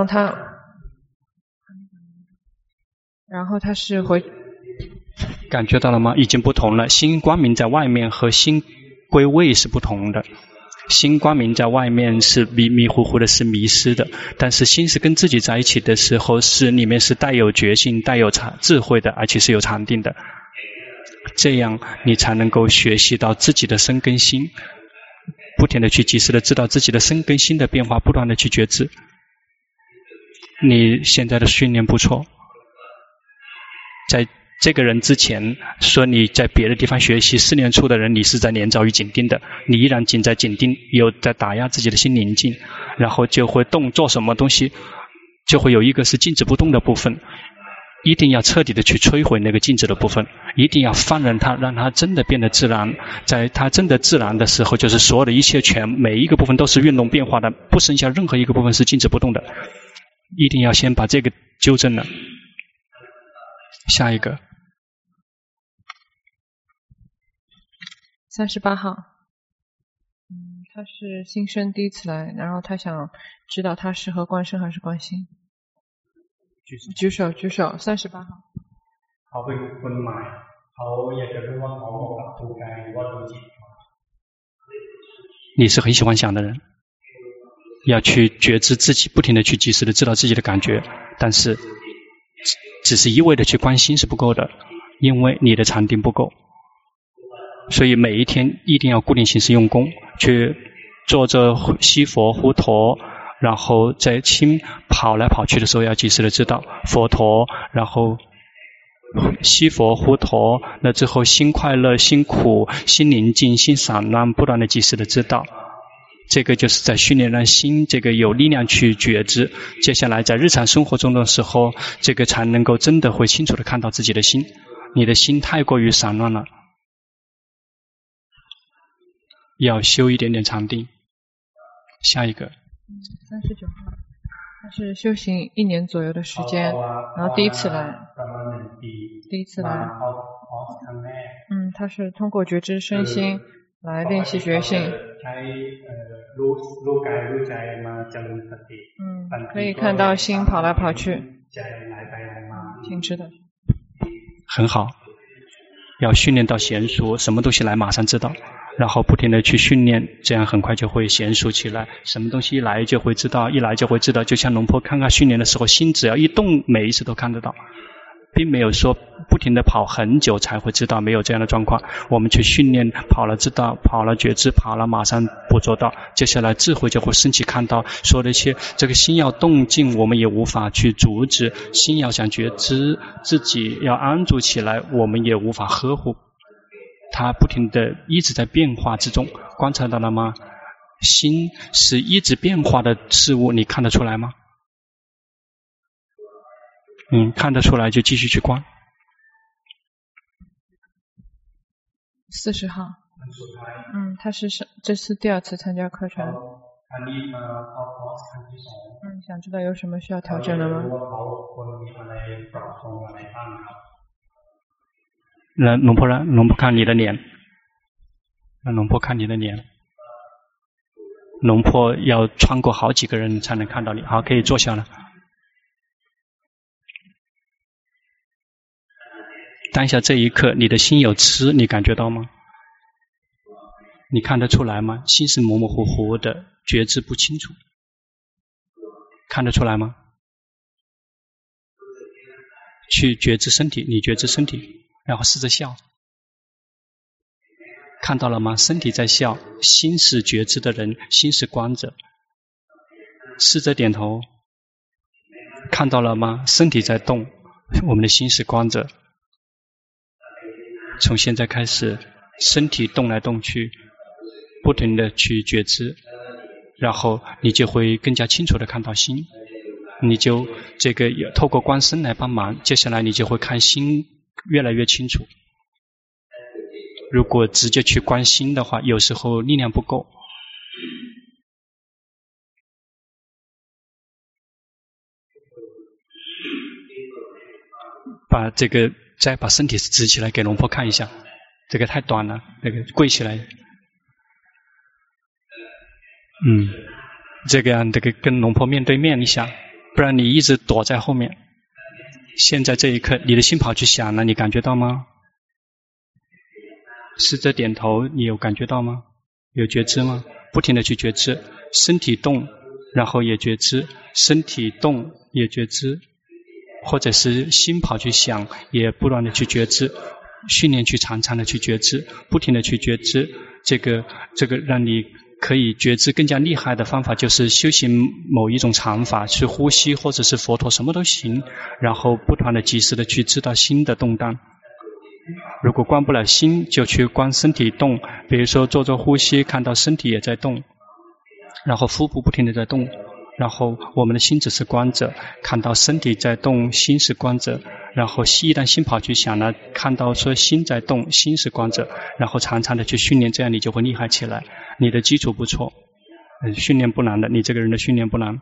他是感觉到了吗？已经不同了，心光明在外面和心归位是不同的。心光明在外面是迷迷糊糊的，是迷失的，但是心是跟自己在一起的时候，是里面是带有觉性带有智慧的，而且是有禅定的。这样你才能够学习到自己的身跟心，不停的去及时的知道自己的身跟心的变化，不断的去觉知。你现在的训练不错，在这个人之前说你在别的地方学习4年处的人，你是在连着于紧盯的，你依然仅在紧盯，有在打压自己的心宁静，然后就会做什么东西就会有一个是静止不动的部分。一定要彻底的去摧毁那个静止的部分，一定要放任它，让它真的变得自然。在它真的自然的时候，就是所有的一切每一个部分都是运动变化的，不剩下任何一个部分是静止不动的。一定要先把这个纠正了。下一个 38号，他是新生第一次来，然后他想知道他适合观身还是观心。举手38号。 你是很喜欢想的人，要去觉知自己，不停的去及时的知道自己的感觉，但是只是一味的去观心是不够的，因为你的禅定不够。所以每一天一定要固定形式用功，去做着西佛呼陀，然后在心跑来跑去的时候要及时的知道佛陀，然后西佛呼陀，那之后心快乐、心苦、心宁静、心散乱，不断的及时的知道。这个就是在训练让心这个有力量去觉知。接下来在日常生活中的时候，这个才能够真的会清楚的看到自己的心。你的心太过于散乱了，要修一点点禅定。下一个 39号，他是修行1年左右的时间，然后第一次来，他是通过觉知身心来练习觉性。可以看到心跑来跑去，挺直的。 很好，要训练到娴熟，什么东西来马上知道，然后不停的去训练，这样很快就会娴熟起来。什么东西一来就会知道，一来就会知道。就像龙婆看看训练的时候，心只要一动，每一次都看得到，并没有说不停的跑很久才会知道，没有这样的状况。我们去训练，跑了知道，跑了觉知，跑了马上捕捉到，接下来智慧就会升起，看到说的一些这个心要动静，我们也无法去阻止；心要想觉知，自己要安住起来，我们也无法呵护。它不停的一直在变化之中，观察到了吗？心是一直变化的事物，你看得出来吗？看得出来就继续去观。 40号，他是这次第2次参加课程。想知道有什么需要调整的吗？ 让龙婆看你的脸，让龙婆看你的脸。龙婆要穿过好几个人才能看到你。好，可以坐下了。当下这一刻，你的心有痴，你感觉到吗？你看得出来吗？心是模模糊糊的，觉知不清楚，看得出来吗？去觉知身体，你觉知身体，然后试着笑，看到了吗？身体在笑，心是觉知的人，心是观者，试着点头，看到了吗？身体在动，我们的心是观者。从现在开始，身体动来动去，不停的去觉知，然后你就会更加清楚的看到心，你就这个透过观身来帮忙，接下来你就会看心越来越清楚。如果直接去观心的话，有时候力量不够。再把身体直起来给龙婆看一下，这个太短了，这个跪起来。这个样，这个跟龙婆面对面一下，不然你一直躲在后面。现在这一刻，你的心跑去想了，你感觉到吗？试着点头，你有感觉到吗？有觉知吗？不停的去觉知，身体动，然后也觉知，身体动也觉知。或者是心跑去想，也不断的去觉知，训练去常常的去觉知，不停的去觉知。这个让你可以觉知更加厉害的方法，就是修行某一种禅法，去呼吸或者是佛陀什么都行，然后不断的及时的去知道心的动荡。如果观不了心，就去观身体动，比如说做呼吸，看到身体也在动，然后腹部不停的在动， 然后我们的心只是观者，看到身体在动，心是观者。然后一旦心跑去想了，看到说心在动，心是观者，然后常常的去训练，这样你就会厉害起来。你的基础不错，训练不难的，你这个人的训练不难。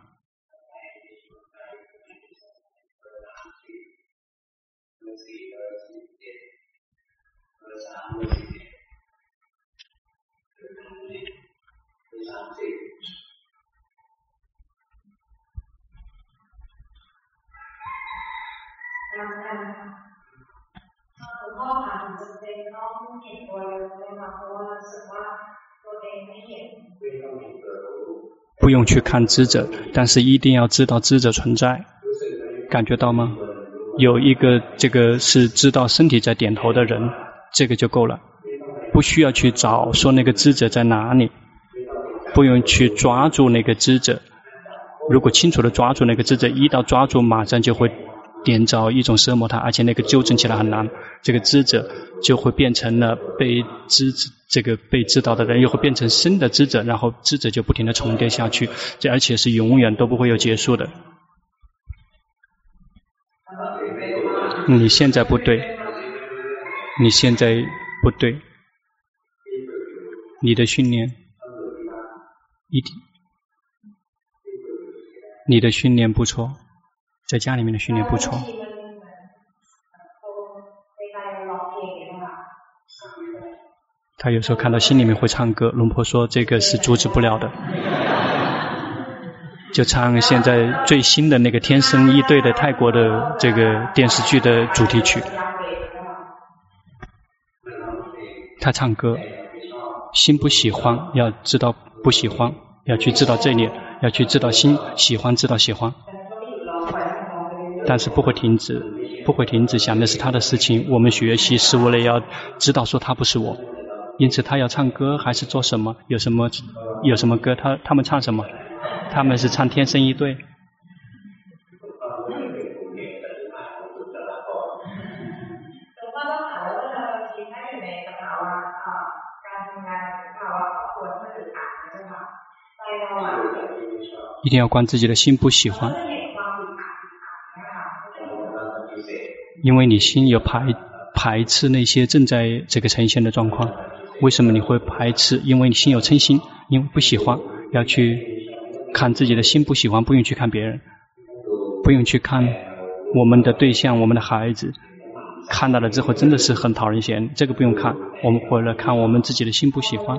不用去看知者，但是一定要知道知者存在，感觉到吗？有一个这个是知道身体在点头的人，这个就够了，不需要去找说那个知者在哪里，不用去抓住那个知者。如果清楚的抓住那个知者，一到抓住马上就会点着一种奢摩他，而且那个纠正起来很难，这个知者就会变成了被知道的人，又会变成生的知者，然后知者就不停的重叠下去，这而且是永远都不会有结束的。你现在不对，你现在不对，你的训练一定，你的训练不错，在家里面的训练不错。他有时候看到心里面会唱歌，龙婆说这个是阻止不了的，就唱现在最新的那个天生一对的泰国的这个电视剧的主题曲。他唱歌，心不喜欢，要知道不喜欢，要去知道这里，要去知道心喜欢，知道喜欢，但是不会停止，不会停止想的是他的事情。我们学习是为了要知道说他不是我，因此他要唱歌还是做什么，有什么歌，他们唱什么，他们是唱天生一对。一定要观自己的心不喜欢，因为你心有排斥那些正在这个呈现的状况。为什么你会排斥？因为你心有嗔心，因为不喜欢，要去看自己的心不喜欢，不用去看别人，不用去看我们的对象，我们的孩子，看到了之后真的是很讨人嫌，这个不用看，我们回来看我们自己的心不喜欢。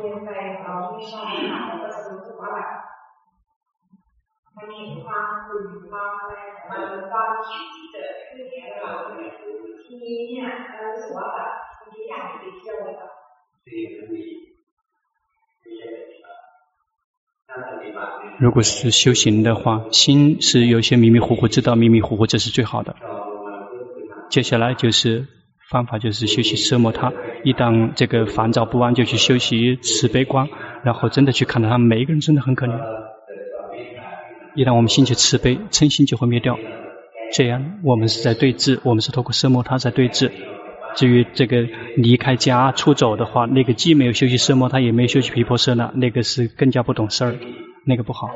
如果是修行的话，心是有些迷迷糊糊，知道迷迷糊糊，这是最好的。接下来就是方法，就是修习奢摩他。一旦这个烦躁不安，就去修习慈悲观，然后真的去看到他们每一个人真的很可怜。一旦我们心起慈悲，嗔心就会灭掉。这样我们是在对治，我们是透过奢摩他在对治。至于这个离开家出走的话，那个既没有修习奢摩他，也没有修习毗婆舍那，那个是更加不懂事儿，那个不好。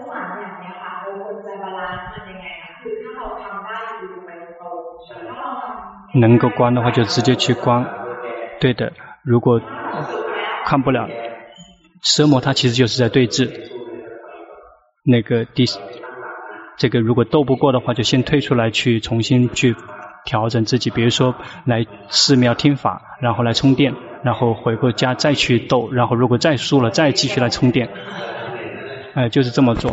能够观的话就直接去观，对的。如果看不了，奢摩他其实就是在对治。那个这个如果斗不过的话，就先退出来去重新去调整自己，比如说来寺庙听法，然后来充电，然后回过家再去斗，然后如果再输了再继续来充电，就是这么做。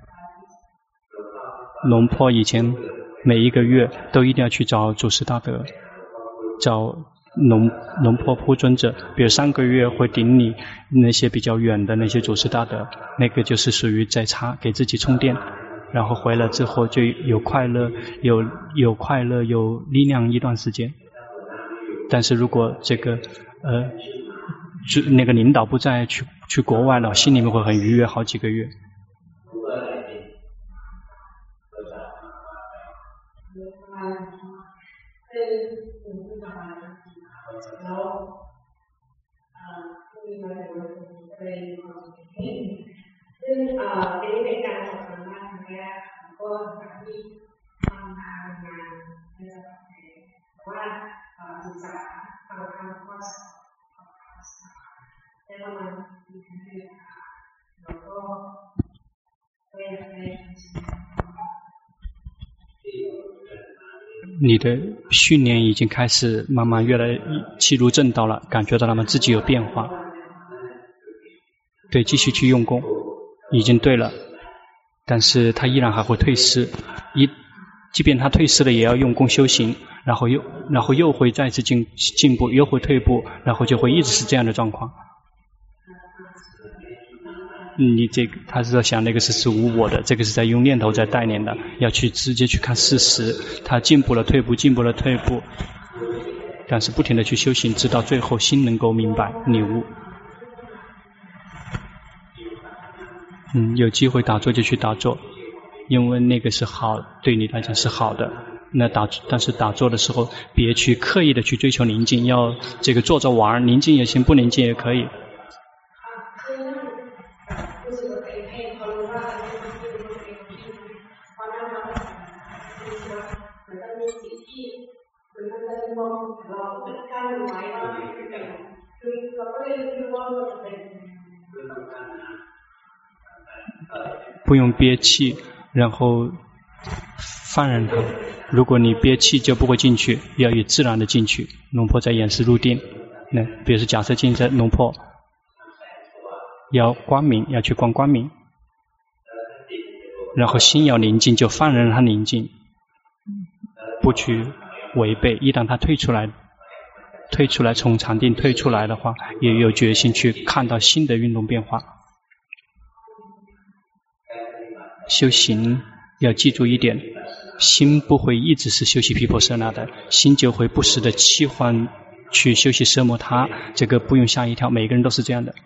龙婆以前每一个月都一定要去找祖师大德，找龙婆普尊者，比如3个月会顶你那些比较远的那些祖师大德，那个就是属于在给自己充电，然后回来之后就有快乐，有快乐有力量一段时间。但是如果这个那个领导不在，去国外了，心里面会很愉悦好几个月。 你的训练已经开始慢慢越来气入正道了，感觉到了吗？自己有变化。对，继续去用功，已经对了，但是他依然还会退失，即便他退失了，也要用功修行，然后又会再次进步，又会退步，然后就会一直是这样的状况。你这个他是在想那个是无我的，这个是在用念头在带领的，要去直接去看事实，他进步了退步，进步了退步，但是不停的去修行，直到最后心能够明白领悟。有机会打坐就去打坐，因为那个是好，对你来讲是好的。但是打坐的时候，别去刻意的去追求宁静，要这个坐着玩，宁静也行，不宁静也可以。不用憋气，然后放任它。如果你憋气就不会进去，要以自然的进去。龙婆在演示入定，比如说假设进在龙婆，要光明，要去观光明，然后心要宁静，就放任它宁静，不去违背。一旦它退出来从禅定退出来的话，也有决心去看到新的运动变化。修行要记住一点，心不会一直是修习毗婆舍那的，心就会不时的切换去修习奢摩他，这个不用吓一跳，每个人都是这样的。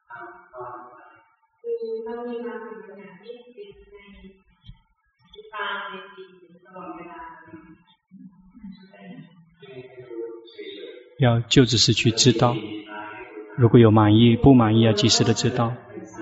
要就只是去知道，如果有满意不满意要及时的知道，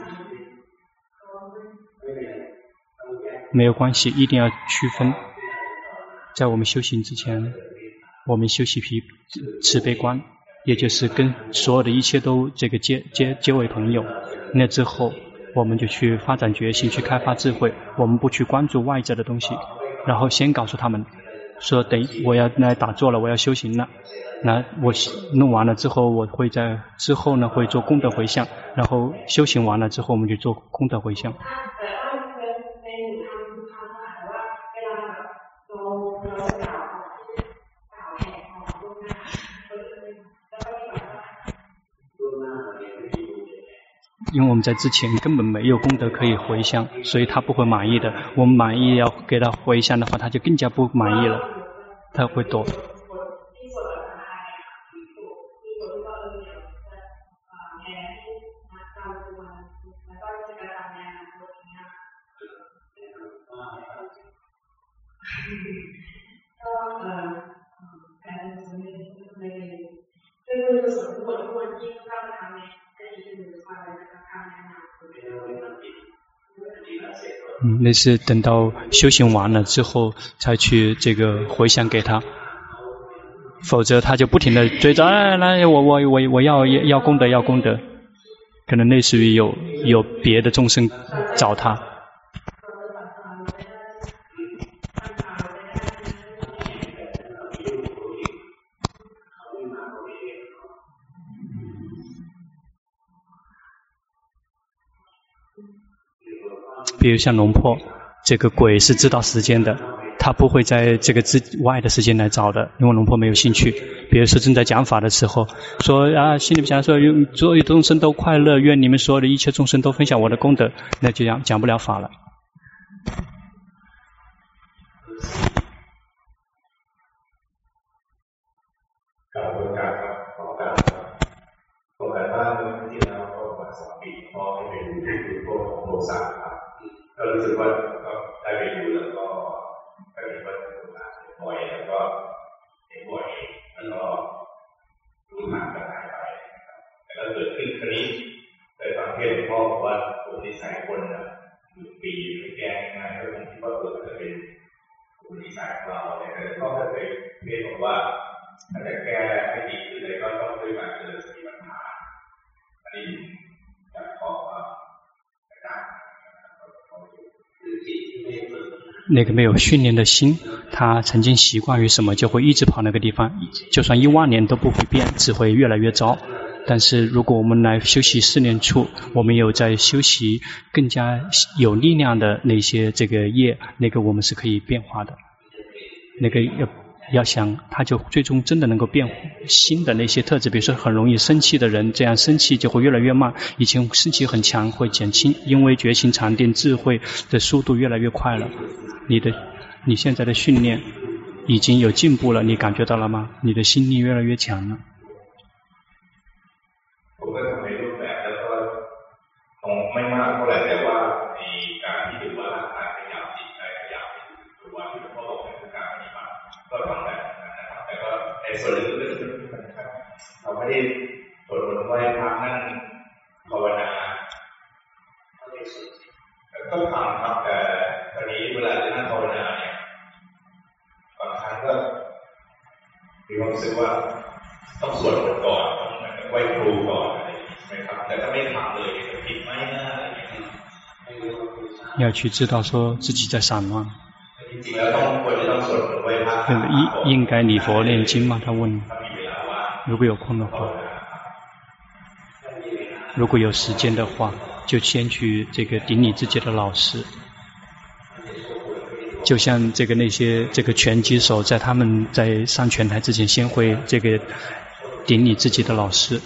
没有关系，一定要区分。在我们修行之前，我们修习慈悲观，也就是跟所有的一切都这个结为朋友。那之后我们就去发展决心，去开发智慧，我们不去关注外在的东西，然后先告诉他们说，我要来打坐了，我要修行了，那我弄完了之后，我会在之后呢会做功德回向，然后修行完了之后我们就做功德回向。因为我们在之前根本没有功德可以回向，所以他不会满意的。我们满意要给他回向的话，他就更加不满意了，他会躲。那是等到修行完了之后才去这个回向给他，否则他就不停的追着，来我要功德要功德，可能类似于有别的众生找他。比如像龙婆，这个鬼是知道时间的，他不会在这个之外的时间来找的，因为龙婆没有兴趣。比如说正在讲法的时候，说心里想说所有众生都快乐，愿你们所有的一切众生都分享我的功德，那就讲不了法了。 ก็รู้สึกว่าก็ได้ไปดูแล้วก็เห็นว่าบ่อยแล้วก็เห็นบ่อยแล้วก็รู้ทางกันหายไปแล้วเกิดขึ้นครั้งนี้ในบางเทศพ่อบอกว่าผมนิสัยคนนะ 1 ปีไม่แก้ง่ายๆก็คงคิดว่าจะเป็นอุปนิสัยของเราเนี่ยแต่ก็เคยเรียนบอกว่าถ้าจะแก้ให้ดีขึ้นเลยก็ต้องด้วยการเจริญสติปัฏฐานอันนี้จะขออาจารย์คือจิตที่ไม่ฝึก那个没有训练的心，他曾经习惯于什么，就会一直跑那个地方，就算1万年都不会变，只会越来越糟。但是如果我们来修习4念处，我们有在修习更加有力量的那些这个业，那个我们是可以变化的。那个要想，他就最终真的能够变新的那些特质，比如说很容易生气的人，这样生气就会越来越慢，以前生气很强会减轻，因为觉醒禅定智慧的速度越来越快了。你现在的训练已经有进步了，你感觉到了吗？你的心力越来越强了。 ผมก็ทำในรูปแบบแล้วก็คงไม่มากเท่าไหร่แต่ว่าในการที่ถือว่าการขยับจิตใจขยับหรือว่าที่พ่อบอกเป็นการปฏิบัติก็ทำแบบนั้นนะครับแต่ก็ในส่วนลึกๆเราไม่ได้สวดมนต์ไหว้พระนั่งภาวนาก็ทำครับแต่ตอนนี้เวลาจะนั่งภาวนาเนี่ยบางครั้งก็มีความรู้สึกว่าต้องสวดมนต์ก่อนต้องไหว้ครูก่อนอะไรอย่างนี้ใช่ไหมครับแต่ถ้าไม่ทำเลยจะผิดไหมนะอะไรอย่างนี้要去知道说自己在散乱。 จริงๆแล้วควรจะต้องสวดมนต์ไหว้พระ应该礼佛念经吗？他问。如果有空的话，如果有时间的话，就先去这个顶礼自己的老师。就像这个那些这个拳击手，在他们在上拳台之前，先会这个顶礼自己的老师。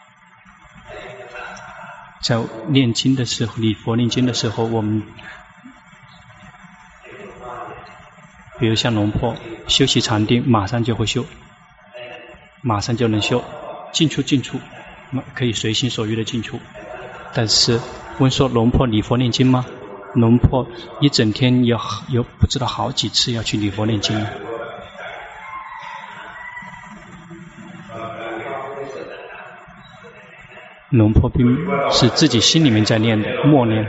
在念经的时候，礼佛念经的时候，我们比如像龙婆修习禅定，马上就会修，马上就能修，进出进出，可以随心所欲的进出。但是问说龙婆礼佛念经吗？龙婆一整天有不知道好几次要去礼佛念经。龙婆并是自己心里面在念的，默念。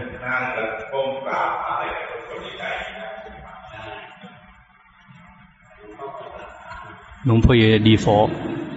龙婆也礼佛。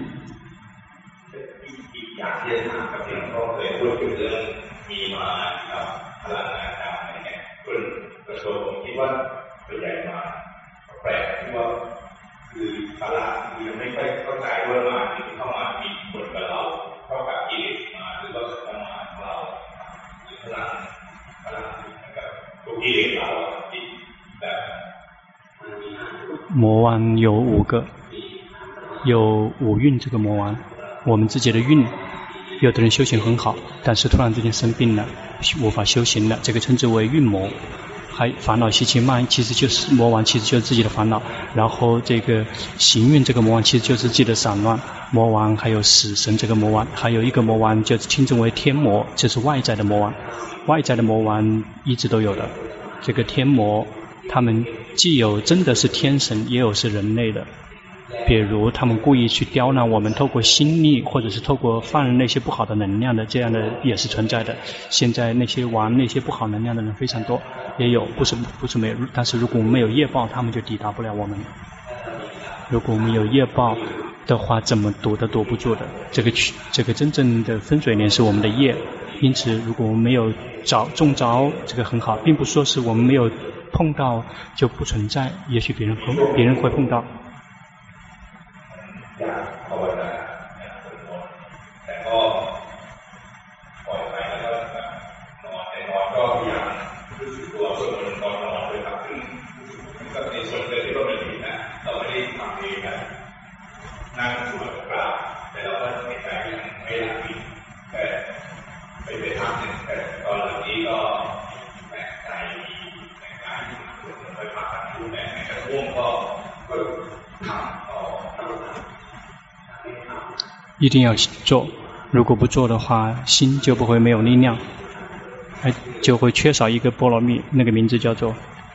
魔王有5个，有5蕴这个魔王，我们自己的运，有的人修行很好，但是突然之间生病了，无法修行了，这个称之为运魔。还烦恼习气慢，其实就是魔王，其实就是自己的烦恼。然后这个行运这个魔王，其实就是自己的散乱。魔王还有死神这个魔王，还有一个魔王就称之为天魔，就是外在的魔王。外在的魔王一直都有的。这个天魔，他们既有真的是天神，也有是人类的。比如他们故意去刁难我们，透过心力或者是透过放那些不好的能量的，这样的也是存在的。现在那些玩那些不好能量的人非常多，也有不是没有，但是如果我们没有业报，他们就抵达不了我们。如果我们有业报的话，怎么堵都堵不住的。这个真正的分水岭是我们的业，因此如果我们没有中着，这个很好，并不说是我们没有碰到就不存在，也许别人会碰到。一定要做，如果不做的话，心就不会没有力量，就会缺少一个波罗蜜，那个名字叫做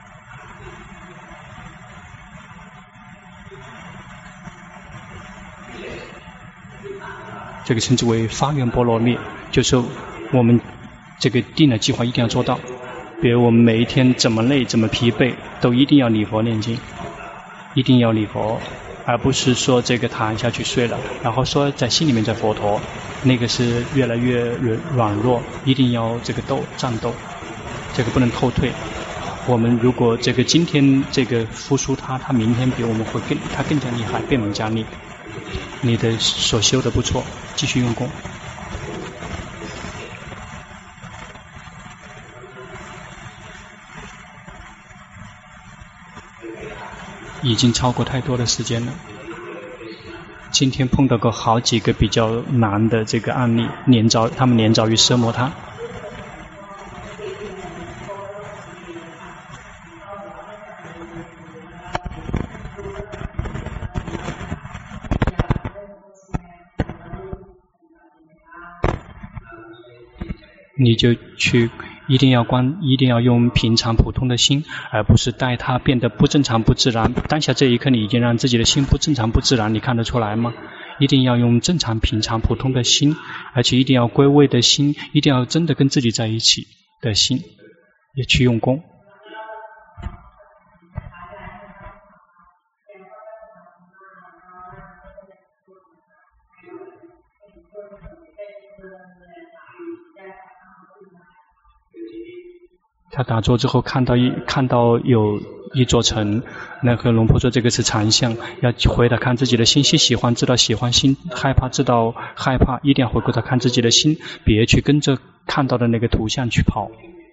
这个称之为发愿波罗蜜，就是我们这个定的计划一定要做到。 比如我们每一天怎么累怎么疲惫，都一定要礼佛念经，一定要礼佛，而不是说这个躺下去睡了，然后说在心里面在佛陀，那个是越来越软弱，一定要这个战斗，这个不能后退。我们如果这个今天这个服输他明天比我们会更加厉害，变本加厉。你的所修的不错，继续用功。已经超过太多的时间了。今天碰到过好几个比较难的这个案例，他们年早于奢摩他。你就去一定要用平常普通的心，而不是待它变得不正常不自然。当下这一刻你已经让自己的心不正常不自然，你看得出来吗？一定要用正常平常普通的心，而且一定要归位的心，一定要真的跟自己在一起的心，也去用功。他打坐之后看到有一座城，那和龙婆说这个是禅相，要回头看自己的心，喜欢知道喜欢，心害怕知道害怕，一定要回过头看自己的心，别去跟着看到的那个图像去跑。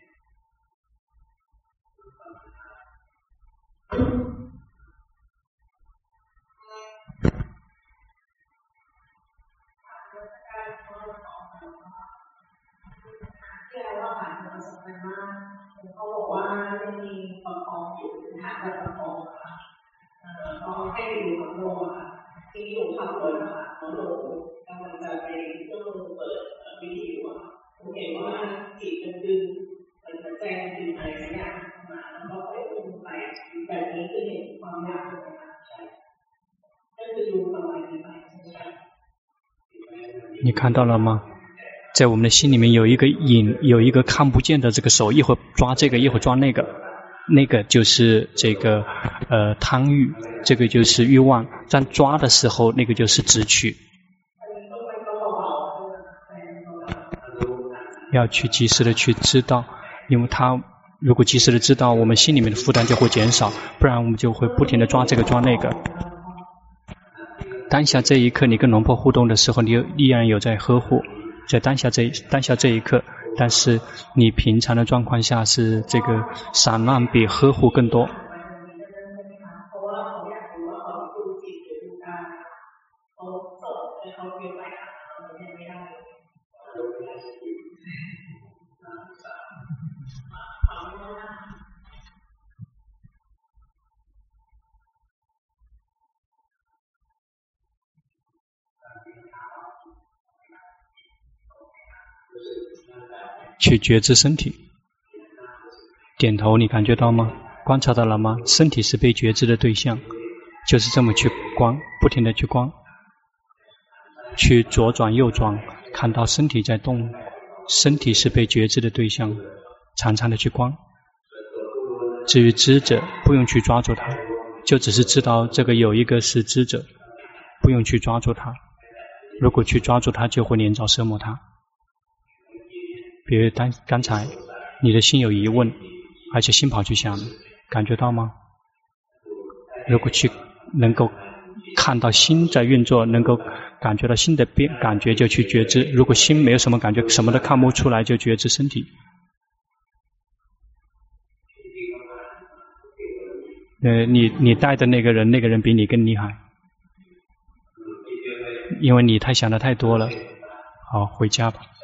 你看到了吗？在我们的心里面有一个影，有一个看不见的这个手，一会儿抓这个，一会儿抓那个，那个就是这个贪欲，这个就是欲望。在抓的时候，那个就是执取。要去及时的去知道，因为他如果及时的知道，我们心里面的负担就会减少，不然我们就会不停的抓这个抓那个。当下这一刻，你跟龙婆互动的时候，你依然有在呵护，在当下这一刻，但是你平常的状况下是这个散乱比呵护更多。去觉知身体，点头，你感觉到吗？观察到了吗？身体是被觉知的对象，就是这么去观，不停的去观，去左转右转，看到身体在动，身体是被觉知的对象，常常的去观。至于知者，不用去抓住它，就只是知道这个有一个是知者，不用去抓住它。如果去抓住它，就会连着奢摩他。比如刚才你的心有疑问，而且心跑去想，感觉到吗？如果去能够看到心在运作，能够感觉到心的感觉，就去觉知。如果心没有什么感觉，什么都看不出来，就觉知身体。你带的那个人比你更厉害，因为你想的太多了。好，回家吧。